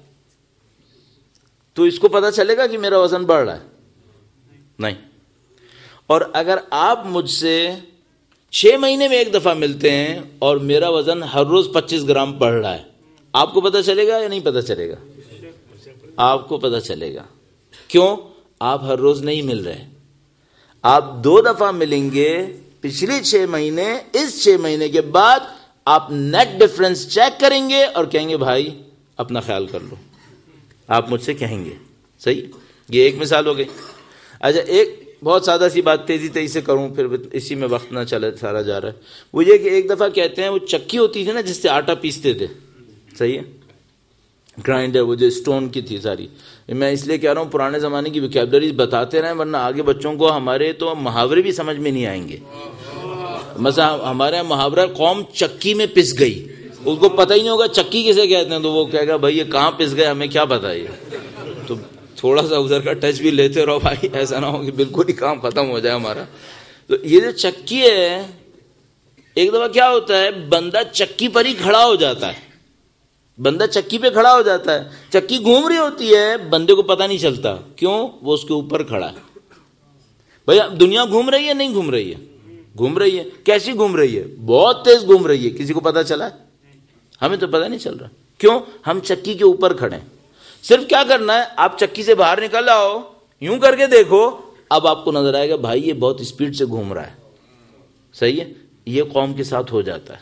تو اس کو پتا چلے گا کہ میرا وزن بڑھ رہا ہے؟ نہیں. اور اگر آپ مجھ سے چھ مہینے میں ایک دفعہ ملتے ہیں اور میرا وزن ہر روز پچیس گرام بڑھ رہا ہے، آپ کو پتا چلے گا یا نہیں پتا چلے گا؟ آپ کو پتا چلے گا. کیوں؟ آپ ہر روز نہیں مل رہے. آپ دو دفعہ ملیں گے پچھلی چھ مہینے، اس چھ مہینے کے بعد آپ نیٹ ڈفرنس چیک کریں گے اور کہیں گے بھائی اپنا خیال کر لو. آپ مجھ سے کہیں گے. صحیح. یہ ایک مثال ہو گئی. اچھا ایک بہت سادہ سی بات تیزی تیزی سے کروں پھر اسی میں وقت نہ چلے سارا جا رہا ہے. وہ یہ کہ ایک دفعہ کہتے ہیں وہ چکی ہوتی تھی نا جس سے آٹا پیستے تھے، صحیح ہے، گرائنڈر، وہ جو اسٹون کی تھی ساری. میں اس لیے کہہ رہا ہوں پرانے زمانے کی ویکیبلری بتاتے رہیں ورنہ آگے بچوں کو ہمارے تو محاورے بھی سمجھ میں نہیں آئیں گے. مثلا ہمارے یہاں محاورہ قوم چکی میں پس گئی، اس کو پتہ ہی نہیں ہوگا چکی کسے کہتے ہیں تو وہ کہے گا بھائی یہ کہاں پس گئے ہمیں کیا پتہ ہے. تو تھوڑا سا ادھر کا ٹچ بھی لیتے رہو بھائی، ایسا نہ ہو کہ بالکل ہی کام ختم ہو جائے ہمارا. تو یہ جو چکی ہے ایک دفعہ کیا ہوتا ہے بندہ چکی پر ہی کھڑا ہو جاتا ہے، بندہ چکی پہ کھڑا ہو جاتا ہے، چکی گھوم رہی ہوتی ہے بندے کو پتہ نہیں چلتا. کیوں؟ وہ اس کے اوپر کھڑا ہے. بھائی دنیا گھوم رہی ہے نہیں گھوم رہی ہے؟ گھوم رہی ہے. کیسی گھوم رہی ہے؟ بہت تیز گھوم رہی ہے. کسی کو پتہ چلا ہے؟ ہمیں تو پتہ نہیں چل رہا. کیوں؟ ہم چکی کے اوپر کھڑے ہیں. صرف کیا کرنا ہے، آپ چکی سے باہر نکل آؤ، یوں کر کے دیکھو، اب آپ کو نظر آئے گا بھائی یہ بہت اسپیڈ سے گھوم رہا ہے. صحیح ہے. یہ قوم کے ساتھ ہو جاتا ہے.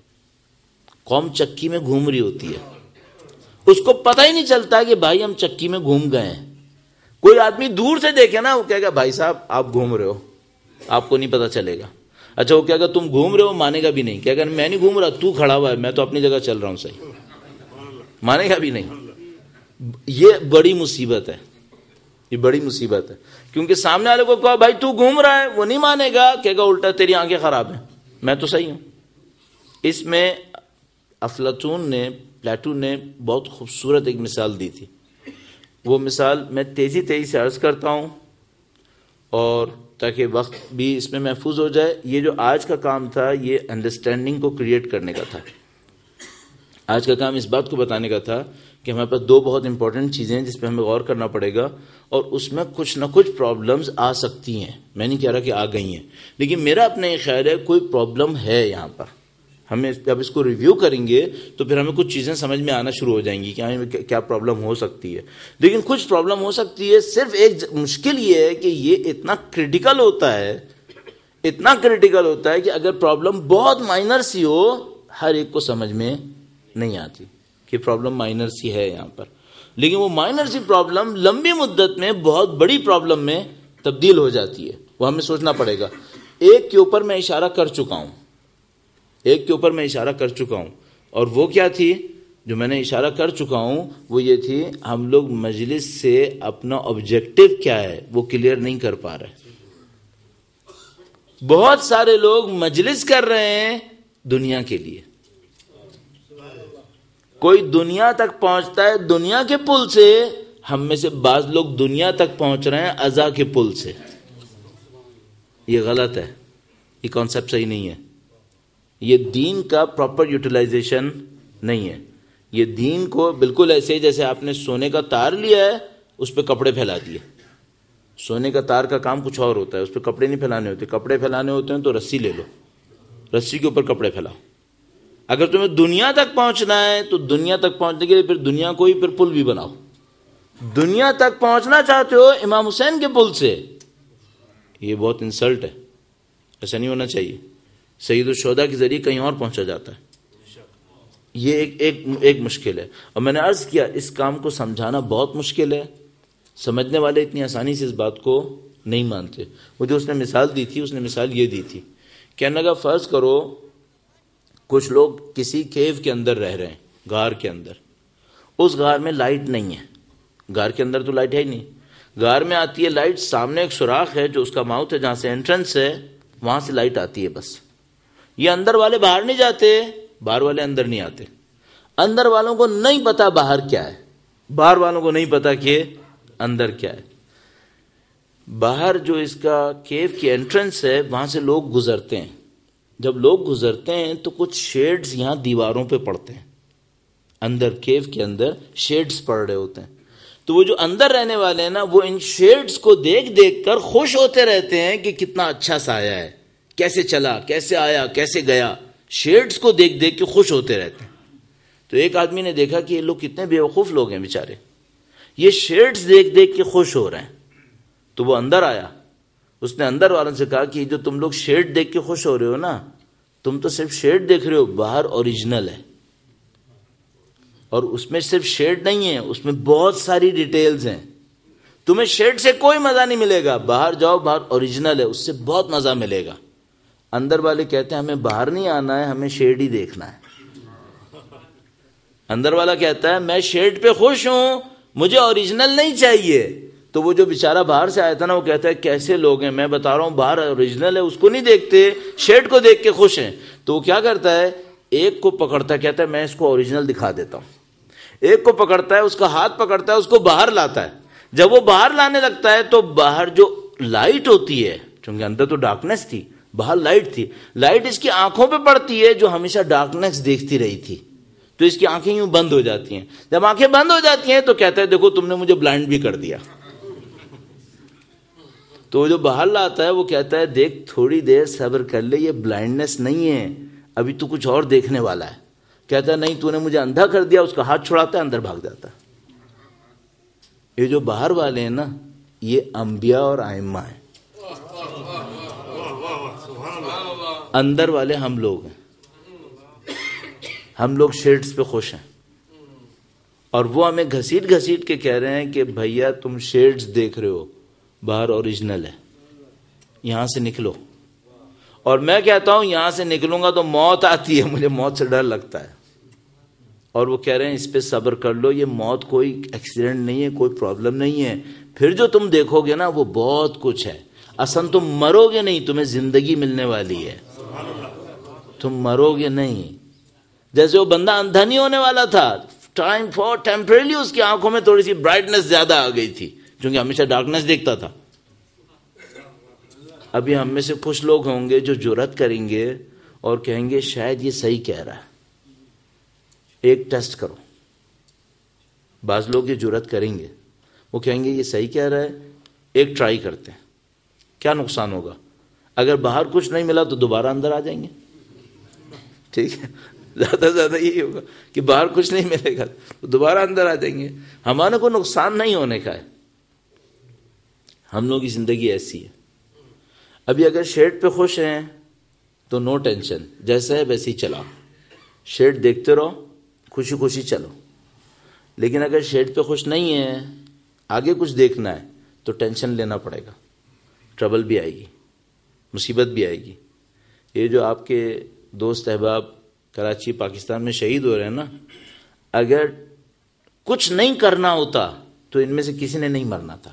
قوم چکی میں گھوم رہی ہوتی ہے، اس کو پتہ ہی نہیں چلتا کہ بھائی ہم چکی میں گھوم گئے ہیں. کوئی آدمی دور سے دیکھے نا وہ کہے گا بھائی صاحب آپ گھوم رہے ہو، آپ کو نہیں پتہ چلے گا. اچھا وہ کہے گا تم گھوم رہے ہو، مانے گا بھی نہیں. کہے گا میں نہیں گھوم رہا، تو کھڑا ہوا ہے، میں تو اپنی جگہ چل رہا ہوں. صحیح. مانے گا بھی نہیں. یہ بڑی مصیبت ہے، یہ بڑی مصیبت ہے. کیونکہ سامنے والے کو کہا بھائی تو گھوم رہا ہے، وہ نہیں مانے گا، کہے گا الٹا تیری آنکھیں خراب ہیں، میں تو صحیح ہوں. اس میں افلاطون نے پلیٹو نے بہت خوبصورت ایک مثال دی تھی. وہ مثال میں تیزی تیزی سے عرض کرتا ہوں اور تاکہ وقت بھی اس میں محفوظ ہو جائے. یہ جو آج کا کام تھا یہ انڈرسٹینڈنگ کو کریٹ کرنے کا تھا. آج کا کام اس بات کو بتانے کا تھا کہ ہمارے پاس دو بہت امپورٹنٹ چیزیں ہیں جس پہ ہمیں غور کرنا پڑے گا اور اس میں کچھ نہ کچھ پرابلمز آ سکتی ہیں. میں نہیں کہہ رہا کہ آ گئی ہیں، لیکن میرا اپنا یہ خیال ہے کوئی پرابلم ہے یہاں پر. ہمیں جب اس کو ریویو کریں گے تو پھر ہمیں کچھ چیزیں سمجھ میں آنا شروع ہو جائیں گی کہ ہمیں کیا پرابلم ہو سکتی ہے. لیکن کچھ پرابلم ہو سکتی ہے. صرف ایک مشکل یہ ہے کہ یہ اتنا کریٹیکل ہوتا ہے، اتنا کریٹیکل ہوتا ہے کہ اگر پرابلم بہت مائنر سی ہو ہر ایک کو سمجھ میں نہیں آتی کہ پرابلم مائنر سی ہے یہاں پر. لیکن وہ مائنر سی پرابلم لمبی مدت میں بہت بڑی پرابلم میں تبدیل ہو جاتی ہے. وہ ہمیں سوچنا پڑے گا. ایک کے اوپر میں اشارہ کر چکا ہوں ایک کے اوپر میں اشارہ کر چکا ہوں اور وہ کیا تھی؟ جو میں نے اشارہ کر چکا ہوں وہ یہ تھی، ہم لوگ مجلس سے اپنا آبجیکٹو کیا ہے وہ کلیئر نہیں کر پا رہے. بہت سارے لوگ مجلس کر رہے ہیں دنیا کے لیے. کوئی دنیا تک پہنچتا ہے دنیا کے پل سے، ہم میں سے بعض لوگ دنیا تک پہنچ رہے ہیں عزا کے پل سے. یہ غلط ہے، یہ کانسیپٹ صحیح نہیں ہے. یہ دین کا پراپر یوٹیلائزیشن نہیں ہے. یہ دین کو بالکل ایسے ہی جیسے آپ نے سونے کا تار لیا ہے اس پہ کپڑے پھیلا دیے. سونے کا تار کا کام کچھ اور ہوتا ہے، اس پہ کپڑے نہیں پھیلانے ہوتے. کپڑے پھیلانے ہوتے ہیں تو رسی لے لو، رسی کے اوپر کپڑے پھیلاؤ. اگر تمہیں دنیا تک پہنچنا ہے تو دنیا تک پہنچنے کے لیے پھر دنیا کو ہی پھر پل بھی بناؤ. دنیا تک پہنچنا چاہتے ہو امام حسین کے پل سے، یہ بہت انسلٹ ہے، ایسا نہیں ہونا چاہیے. سید الشہداء کے ذریعے کہیں اور پہنچا جاتا ہے. یہ ایک ایک ایک مشکل ہے. اور میں نے عرض کیا اس کام کو سمجھانا بہت مشکل ہے. سمجھنے والے اتنی آسانی سے اس بات کو نہیں مانتے. وہ جو اس نے مثال دی تھی، اس نے مثال یہ دی تھی، کہنے لگا فرض کرو کچھ لوگ کسی کیو کے اندر رہ رہے ہیں، غار کے اندر. اس غار میں لائٹ نہیں ہے. غار کے اندر تو لائٹ ہے ہی نہیں. غار میں آتی ہے لائٹ، سامنے ایک سوراخ ہے جو اس کا ماؤتھ ہے، جہاں سے انٹرنس ہے وہاں سے لائٹ آتی ہے بس. یہ اندر والے باہر نہیں جاتے، باہر والے اندر نہیں آتے. اندر والوں کو نہیں پتا باہر کیا ہے، باہر والوں کو نہیں پتا کہ اندر کیا ہے. باہر جو اس کا کیو کی انٹرنس ہے وہاں سے لوگ گزرتے ہیں. جب لوگ گزرتے ہیں تو کچھ شیڈز یہاں دیواروں پہ پڑتے ہیں. اندر کیو کے اندر شیڈز پڑ رہے ہوتے ہیں. تو وہ جو اندر رہنے والے ہیں نا، وہ ان شیڈز کو دیکھ دیکھ کر خوش ہوتے رہتے ہیں کہ کتنا اچھا سایہ ہے، کیسے چلا، کیسے آیا، کیسے گیا. شیڈز کو دیکھ دیکھ کے خوش ہوتے رہتے ہیں. تو ایک آدمی نے دیکھا کہ یہ لوگ کتنے بیوقوف لوگ ہیں بیچارے، یہ شیڈز دیکھ دیکھ کے خوش ہو رہے ہیں. تو وہ اندر آیا، اس نے اندر والوں سے کہا کہ جو تم لوگ شیڈ دیکھ کے خوش ہو رہے ہو نا، تم تو صرف شیڈ دیکھ رہے ہو، باہر اوریجنل ہے. اور اس میں صرف شیڈ نہیں ہے، اس میں بہت ساری ڈیٹیلز ہیں. تمہیں شیڈ سے کوئی مزہ نہیں ملے گا، باہر جاؤ، باہر اوریجنل ہے، اس سے بہت مزہ ملے گا. اندر والے کہتے ہیں ہمیں باہر نہیں آنا ہے، ہمیں شیڈ ہی دیکھنا ہے. اندر والا کہتا ہے میں شیڈ پہ خوش ہوں، مجھے اوریجنل نہیں چاہیے. تو وہ جو بیچارہ باہر سے آیا تھا نا، وہ کہتا ہے کیسے لوگ ہیں، میں بتا رہا ہوں باہر اوریجنل ہے، اس کو نہیں دیکھتے، شیڈ کو دیکھ کے خوش ہیں. تو وہ کیا کرتا ہے، ایک کو پکڑتا ہے، کہتا ہے میں اس کو اوریجنل دکھا دیتا ہوں. ایک کو پکڑتا ہے، اس کا ہاتھ پکڑتا ہے، اس کو باہر لاتا ہے. جب وہ باہر لانے لگتا ہے تو باہر جو لائٹ ہوتی ہے، چونکہ اندر تو ڈارکنیس تھی، باہر لائٹ تھی، لائٹ اس کی آنکھوں پہ پڑتی ہے جو ہمیشہ ڈارکنیس دیکھتی رہی تھی. تو اس کی آنکھیں یوں بند ہو جاتی ہیں. جب آنکھیں بند ہو جاتی ہیں تو کہتا ہے دیکھو تم نے مجھے بلائنڈ بھی کر دیا. تو جو باہر لاتا ہے وہ کہتا ہے دیکھ تھوڑی دیر صبر کر لے، یہ بلائنڈنس نہیں ہے، ابھی تو کچھ اور دیکھنے والا ہے. کہتا ہے نہیں تو نے مجھے اندھا کر دیا. اس کا ہاتھ چھڑاتا ہے، اندر بھاگ جاتا ہے. یہ جو باہر والے ہیں نا، یہ انبیاء اور ائمہ ہیں. اندر والے ہم لوگ ہیں. ہم لوگ شیڈز پہ خوش ہیں، اور وہ ہمیں گھسیٹ گھسیٹ کے کہہ رہے ہیں کہ بھیا تم شیڈز دیکھ رہے ہو، باہر اوریجنل ہے، یہاں سے نکلو. اور میں کہتا ہوں یہاں سے نکلوں گا تو موت آتی ہے، مجھے موت سے ڈر لگتا ہے. اور وہ کہہ رہے ہیں اس پہ صبر کر لو، یہ موت کوئی ایکسیڈنٹ نہیں ہے، کوئی پرابلم نہیں ہے. پھر جو تم دیکھو گے نا وہ بہت کچھ ہے. اصل تم مرو گے نہیں، تمہیں زندگی ملنے والی ہے، تم مرو گے نہیں. جیسے وہ بندہ اندھا نہیں ہونے والا تھا، ٹائم فور ٹیمپریلی اس کی آنکھوں میں تھوڑی سی برائٹنس زیادہ آ گئی تھی کیونکہ ہمیشہ ڈارکنیس دیکھتا تھا. ابھی ہم میں سے کچھ لوگ ہوں گے جو جرأت کریں گے اور کہیں گے شاید یہ صحیح کہہ رہا ہے، ایک ٹیسٹ کرو. بعض لوگ یہ جرأت کریں گے، وہ کہیں گے یہ صحیح کہہ رہا ہے، ایک ٹرائی کرتے ہیں، کیا نقصان ہوگا. اگر باہر کچھ نہیں ملا تو دوبارہ اندر آ جائیں گے. ٹھیک ہے، زیادہ سے زیادہ یہی ہوگا کہ باہر کچھ نہیں ملے گا تو دوبارہ اندر آ جائیں گے. ہمارے کو نقصان نہیں ہونے کا ہے. ہم لوگوں کی زندگی ایسی ہے. ابھی اگر شیڈ پہ خوش ہیں تو نو ٹینشن، جیسا ہے ویسے ہی چلاؤ، شیڈ دیکھتے رہو، خوشی خوشی چلو. لیکن اگر شیڈ پہ خوش نہیں ہے، آگے کچھ دیکھنا ہے تو ٹینشن لینا پڑے گا، ٹربل بھی آئے گی، مصیبت بھی آئے گی. یہ جو آپ کے دوست احباب کراچی پاکستان میں شہید ہو رہے ہیں نا، اگر کچھ نہیں کرنا ہوتا تو ان میں سے کسی نے نہیں مرنا تھا.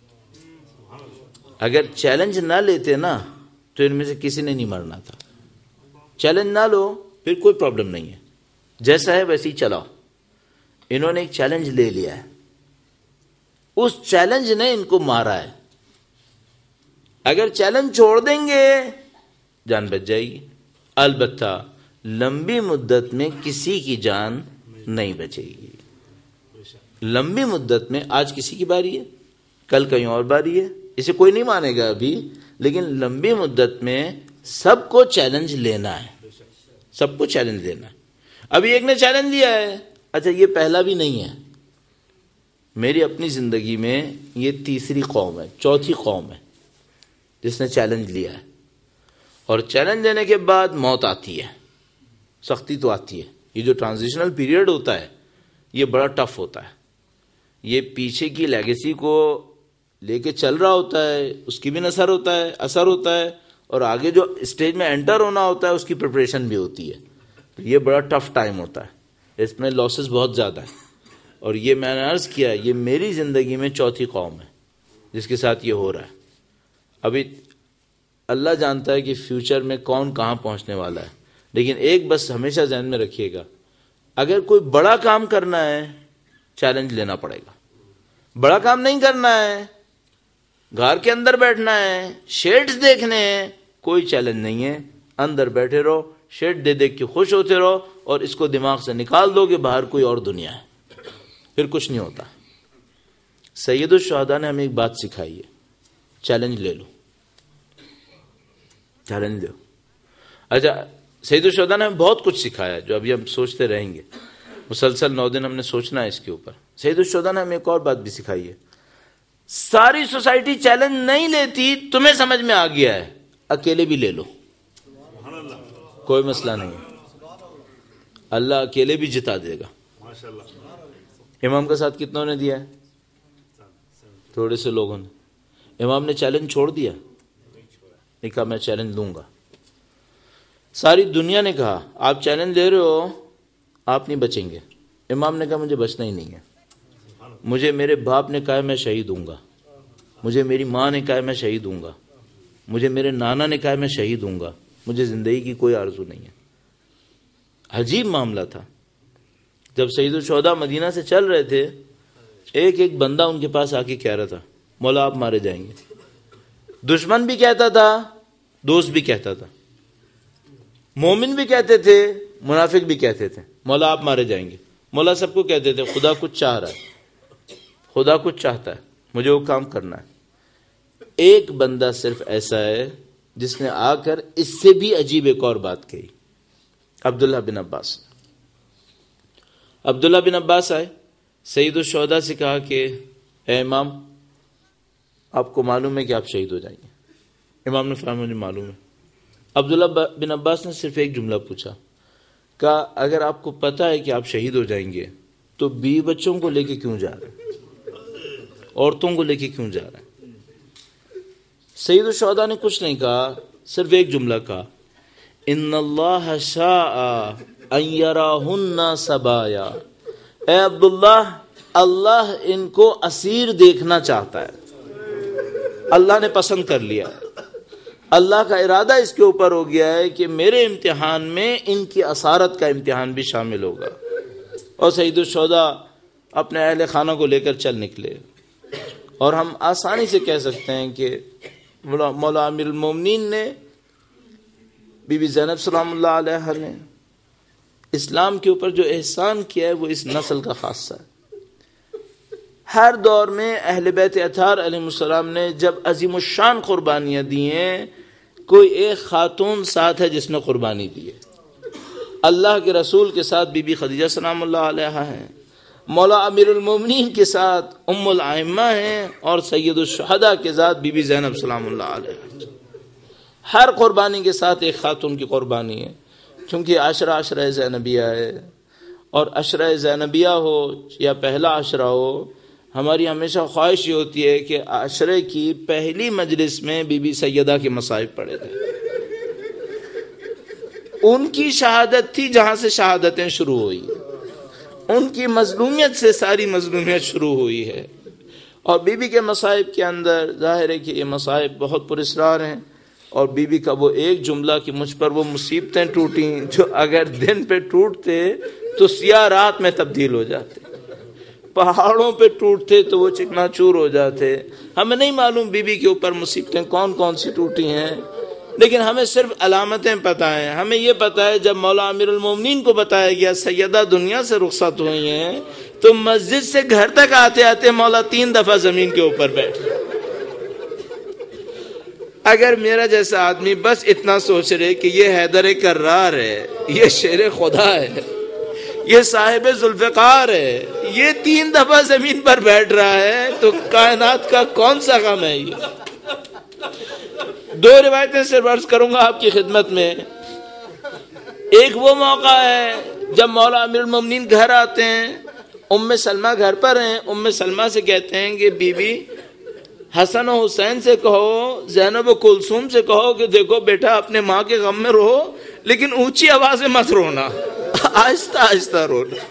اگر چیلنج نہ لیتے نا تو ان میں سے کسی نے نہیں مرنا تھا. چیلنج نہ لو پھر کوئی پرابلم نہیں ہے، جیسا ہے ویسے ہی چلاؤ. انہوں نے ایک چیلنج لے لیا ہے، اس چیلنج نے ان کو مارا ہے. اگر چیلنج چھوڑ دیں گے جان بچ جائے گی، البتہ لمبی مدت میں کسی کی جان نہیں بچے گی. لمبی مدت میں آج کسی کی باری ہے، کل کہیں اور باری ہے، اسے کوئی نہیں مانے گا ابھی، لیکن لمبی مدت میں سب کو چیلنج لینا ہے، سب کو چیلنج لینا ہے. ابھی ایک نے چیلنج دیا ہے، اچھا یہ پہلا بھی نہیں ہے. میری اپنی زندگی میں یہ تیسری قوم ہے، چوتھی قوم ہے جس نے چیلنج لیا ہے. اور چیلنج لینے کے بعد موت آتی ہے، سختی تو آتی ہے. یہ جو ٹرانزیشنل پیریڈ ہوتا ہے یہ بڑا ٹف ہوتا ہے. یہ پیچھے کی لیگیسی کو لے کے چل رہا ہوتا ہے، اس کی بھی اثر ہوتا ہے اثر ہوتا ہے اور آگے جو اسٹیج میں انٹر ہونا ہوتا ہے اس کی پریپریشن بھی ہوتی ہے. تو یہ بڑا ٹف ٹائم ہوتا ہے، اس میں لاسز بہت زیادہ ہیں. اور یہ میں نے عرض کیا یہ میری زندگی میں چوتھی قوم ہے جس کے ساتھ یہ ہو رہا ہے. ابھی اللہ جانتا ہے کہ فیوچر میں کون کہاں پہنچنے والا ہے، لیکن ایک بس ہمیشہ ذہن میں رکھیے گا، اگر کوئی بڑا کام کرنا ہے چیلنج لینا پڑے گا. بڑا کام نہیں کرنا ہے، گھر کے اندر بیٹھنا ہے، شیڈز دیکھنے ہیں، کوئی چیلنج نہیں ہے. اندر بیٹھے رہو، شیڈ دے دیکھ کے خوش ہوتے رہو اور اس کو دماغ سے نکال دو کہ باہر کوئی اور دنیا ہے، پھر کچھ نہیں ہوتا. سید الشہداء نے ہمیں ایک بات سکھائی ہے، چیلنج لے لو، چیلنج لو. اچھا سید الشہداء نے ہمیں بہت کچھ سکھایا جو ابھی ہم سوچتے رہیں گے، مسلسل نو دن ہم نے سوچنا ہے اس کے اوپر. سید الشہداء نے ہمیں ایک اور بات بھی سکھائی ہے، ساری سوسائٹی چیلنج نہیں لیتی، تمہیں سمجھ میں آ گیا ہے، اکیلے بھی لے لو، کوئی مسئلہ نہیں ہے، اللہ اکیلے بھی جتا دے گا. امام کا ساتھ کتنوں نے دیا ہے؟ تھوڑے سے لوگوں نے. امام نے چیلنج چھوڑ دیا، نہیں کہا میں چیلنج لوں گا. ساری دنیا نے کہا آپ چیلنج لے رہے ہو آپ نہیں بچیں گے. امام نے کہا مجھے بچنا ہی نہیں ہے، مجھے میرے باپ نے کہا میں شہید ہوں گا، مجھے میری ماں نے کہا میں شہید ہوں گا، مجھے میرے نانا نے کہا میں شہید ہوں گا، مجھے زندگی کی کوئی آرزو نہیں ہے. عجیب معاملہ تھا. جب سید الشہداء مدینہ سے چل رہے تھے ایک ایک بندہ ان کے پاس آ کے کہہ رہا تھا مولا آپ مارے جائیں گے. دشمن بھی کہتا تھا، دوست بھی کہتا تھا، مومن بھی کہتے تھے، منافق بھی کہتے تھے مولا آپ مارے جائیں گے. مولا سب کو کہتے تھے خدا کچھ چاہ رہا ہے، خدا کچھ چاہتا ہے، مجھے وہ کام کرنا ہے. ایک بندہ صرف ایسا ہے جس نے آ کر اس سے بھی عجیب ایک اور بات کہی، عبداللہ بن عباس. عبداللہ بن عباس آئے، سید الشہداء سے کہا کہ اے امام آپ کو معلوم ہے کہ آپ شہید ہو جائیں گے؟ امام نے فرمایا مجھے معلوم ہے. عبداللہ بن عباس نے صرف ایک جملہ پوچھا، کہا اگر آپ کو پتہ ہے کہ آپ شہید ہو جائیں گے تو بیوی بچوں کو لے کے کیوں جا رہے ہیں، عورتوں کو لے کے کیوں جا رہے ہیں؟ سید الشہداء نے کچھ نہیں کہا، صرف ایک جملہ کہا، ان اللہ شاء ان یراہن سبایا. اے عبداللہ اللہ ان کو اسیر دیکھنا چاہتا ہے، اللہ نے پسند کر لیا، اللہ کا ارادہ اس کے اوپر ہو گیا ہے کہ میرے امتحان میں ان کی اسارت کا امتحان بھی شامل ہوگا. اور سید الشہداء اپنے اہل خانہ کو لے کر چل نکلے. اور ہم آسانی سے کہہ سکتے ہیں کہ مولا امیر المومنین نے، بی بی زینب سلام اللہ علیہ نے اسلام کے اوپر جو احسان کیا ہے وہ اس نسل کا خاصہ ہے. ہر دور میں اہل بیت اطہار علیہ السلام نے جب عظیم الشان قربانیاں دی ہیں، کوئی ایک خاتون ساتھ ہے جس نے قربانی دی ہے. اللہ کے رسول کے ساتھ بی بی خدیجہ سلام اللہ علیہ ہیں، مولا امیر المومنین کے ساتھ ام الائمہ ہیں، اور سید الشہداء کے ساتھ بی بی زینب سلام اللہ علیہ. ہر قربانی کے ساتھ ایک خاتون کی قربانی ہے، کیونکہ عشرہ عشرہ زینبیہ ہے. اور عشرہ زینبیہ ہو یا پہلا عشرہ ہو، ہماری ہمیشہ خواہش یہ ہوتی ہے کہ عشرے کی پہلی مجلس میں بی بی سیدہ کے مصائب پڑھے تھے. ان کی شہادت تھی جہاں سے شہادتیں شروع ہوئی، ان کی مظلومیت سے ساری مظلومیت شروع ہوئی ہے. اور بی بی کے مصائب کے اندر ظاہر ہے کہ یہ مصائب بہت پراسرار ہیں. اور بی بی کا وہ ایک جملہ کہ مجھ پر وہ مصیبتیں ٹوٹیں جو اگر دن پہ ٹوٹتے تو سیاہ رات میں تبدیل ہو جاتے، پہاڑوں پہ ٹوٹتے تو وہ چکنا چور ہو جاتے. ہمیں نہیں معلوم بی بی کے اوپر مصیبتیں کون کون سی ٹوٹی ہیں، لیکن ہمیں صرف علامتیں پتہ ہیں. ہمیں یہ پتہ ہے جب مولا امیر المومنین کو بتایا گیا سیدہ دنیا سے رخصت ہوئی ہیں تو مسجد سے گھر تک آتے آتے مولا تین دفعہ زمین کے اوپر بیٹھ گئے. اگر میرا جیسا آدمی بس اتنا سوچ رہے کہ یہ حیدر کرار ہے، یہ شیر خدا ہے، یہ صاحب ذوالفقار ہے، یہ تین دفعہ زمین پر بیٹھ رہا ہے تو کائنات کا کون سا غم ہے. یہ دو روایتیں صرف عرض کروں گا آپ کی خدمت میں. ایک وہ موقع ہے جب مولا امیر المومنین گھر آتے ہیں، ام سلمہ گھر پر ہیں. ام سلمہ سے کہتے ہیں کہ بی بی حسن و حسین سے کہو، زینب و کلثوم سے کہو کہ دیکھو بیٹا اپنے ماں کے غم میں رہو، لیکن اونچی آواز میں مت رونا، آہستہ آہستہ رونا،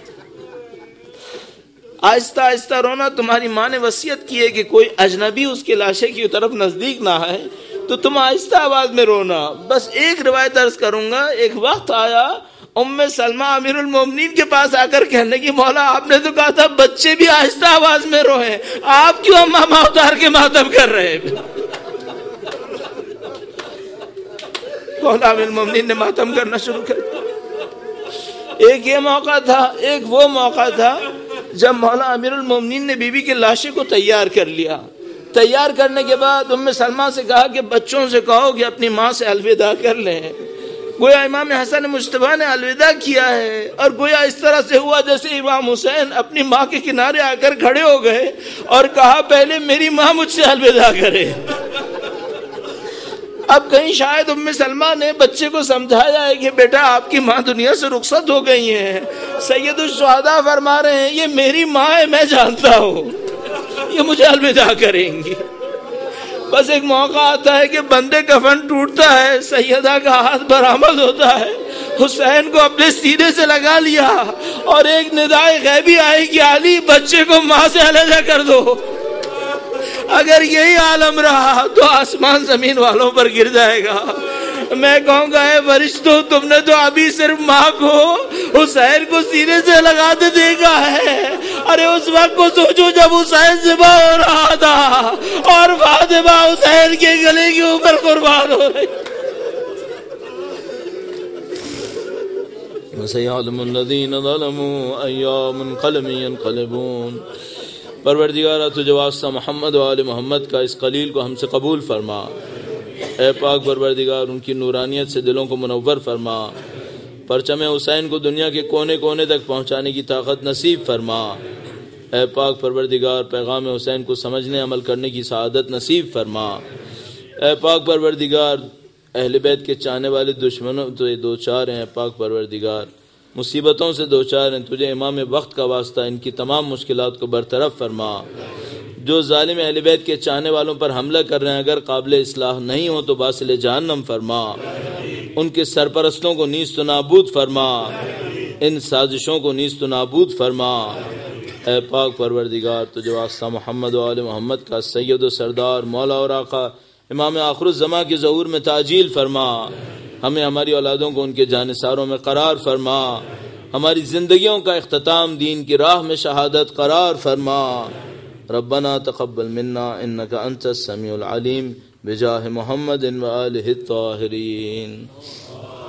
آہستہ آہستہ رونا. تمہاری ماں نے وصیت کی ہے کہ کوئی اجنبی اس کے لاشے کی طرف نزدیک نہ آئے، تو تم آہستہ آواز میں رونا. بس ایک روایت عرض کروں گا. ایک وقت آیا ام سلمہ امیر المومنین کے پاس آ کر کہنے کی مولا آپ نے تو کہا تھا بچے بھی آہستہ آواز میں روئیں، آپ کیوں ماما اتار کے ماتم کر رہے ہیں؟ مولا امیر المومنین نے ماتم کرنا شروع کر دیا. ایک یہ موقع تھا. ایک وہ موقع تھا جب مولا امیر المومنین نے بی بی کے لاشے کو تیار کر لیا. تیار کرنے کے بعد ام سلمہ سے کہا کہ بچوں سے کہو کہ اپنی ماں سے الوداع کر لیں. گویا امام حسن مجتبیٰ نے الوداع کیا ہے، اور گویا اس طرح سے ہوا جیسے امام حسین اپنی ماں کے کنارے آ کر کھڑے ہو گئے اور کہا پہلے میری ماں مجھ سے الوداع کرے. اب کہیں شاید ام سلمہ نے بچے کو سمجھایا ہے کہ بیٹا آپ کی ماں دنیا سے رخصت ہو گئی ہیں. سید الشہداء فرما رہے ہیں یہ میری ماں ہے، میں جانتا ہوں یہ مجھے الوداع کریں گی. بس ایک موقع آتا ہے کہ بندے کفن ٹوٹتا ہے، سیدہ کا ہاتھ برآمد ہوتا ہے، حسین کو اپنے سینے سے لگا لیا اور ایک ندائے غیبی آئی کہ علی بچے کو ماں سے علیحدہ کر دو. اگر یہی عالم رہا تو آسمان زمین والوں پر گر جائے گا. میں کہوں گا اے فرشتوں تم نے تو ابھی صرف ماں کو حسین کو سینے سے لگا دے دیکھا ہے. ارے اس وقت کو سوچو جب حسین ذبح ہو رہا تھا اور فاطمہ حسین کے گلے کے اوپر قربان ہو رہی. وَسَيَعْلَمُ الَّذِينَ ظَلَمُوا أَيَّ مُنْقَلَبٍ يَنْقَلِبُونَ. پروردگارہ تجھے واسطہ محمد و آل محمد کا اس قلیل کو ہم سے قبول فرما. اے پاک پروردگار ان کی نورانیت سے دلوں کو منور فرما. پرچم حسین کو دنیا کے کونے کونے تک پہنچانے کی طاقت نصیب فرما. اے پاک پروردگار پیغام حسین کو سمجھنے عمل کرنے کی سعادت نصیب فرما. اے پاک پروردگار اہل بیت کے چاہنے والے دشمنوں تو دو چار ہیں. پاک پروردگار مصیبتوں سے دو چار ہیں. تجھے امام وقت کا واسطہ ان کی تمام مشکلات کو برطرف فرما. جو ظالم اہل بیت کے چاہنے والوں پر حملہ کر رہے ہیں اگر قابل اصلاح نہیں ہو تو باصل جہنم فرما. ان کے سرپرستوں کو نیست و نابود فرما. ان سازشوں کو نیست و نابود فرما. اے پاک پروردگار تجھے واسطہ محمد و آل محمد کا سید و سردار مولا اور آقا امام آخر الزماں کے ظہور میں تعجیل فرما. ہمیں ہماری اولادوں کو ان کے جانثاروں میں قرار فرما. ہماری زندگیوں کا اختتام دین کی راہ میں شہادت قرار فرما. ربنا تقبل منا انك انت السميع العليم بجاه محمد وآله الطاهرين.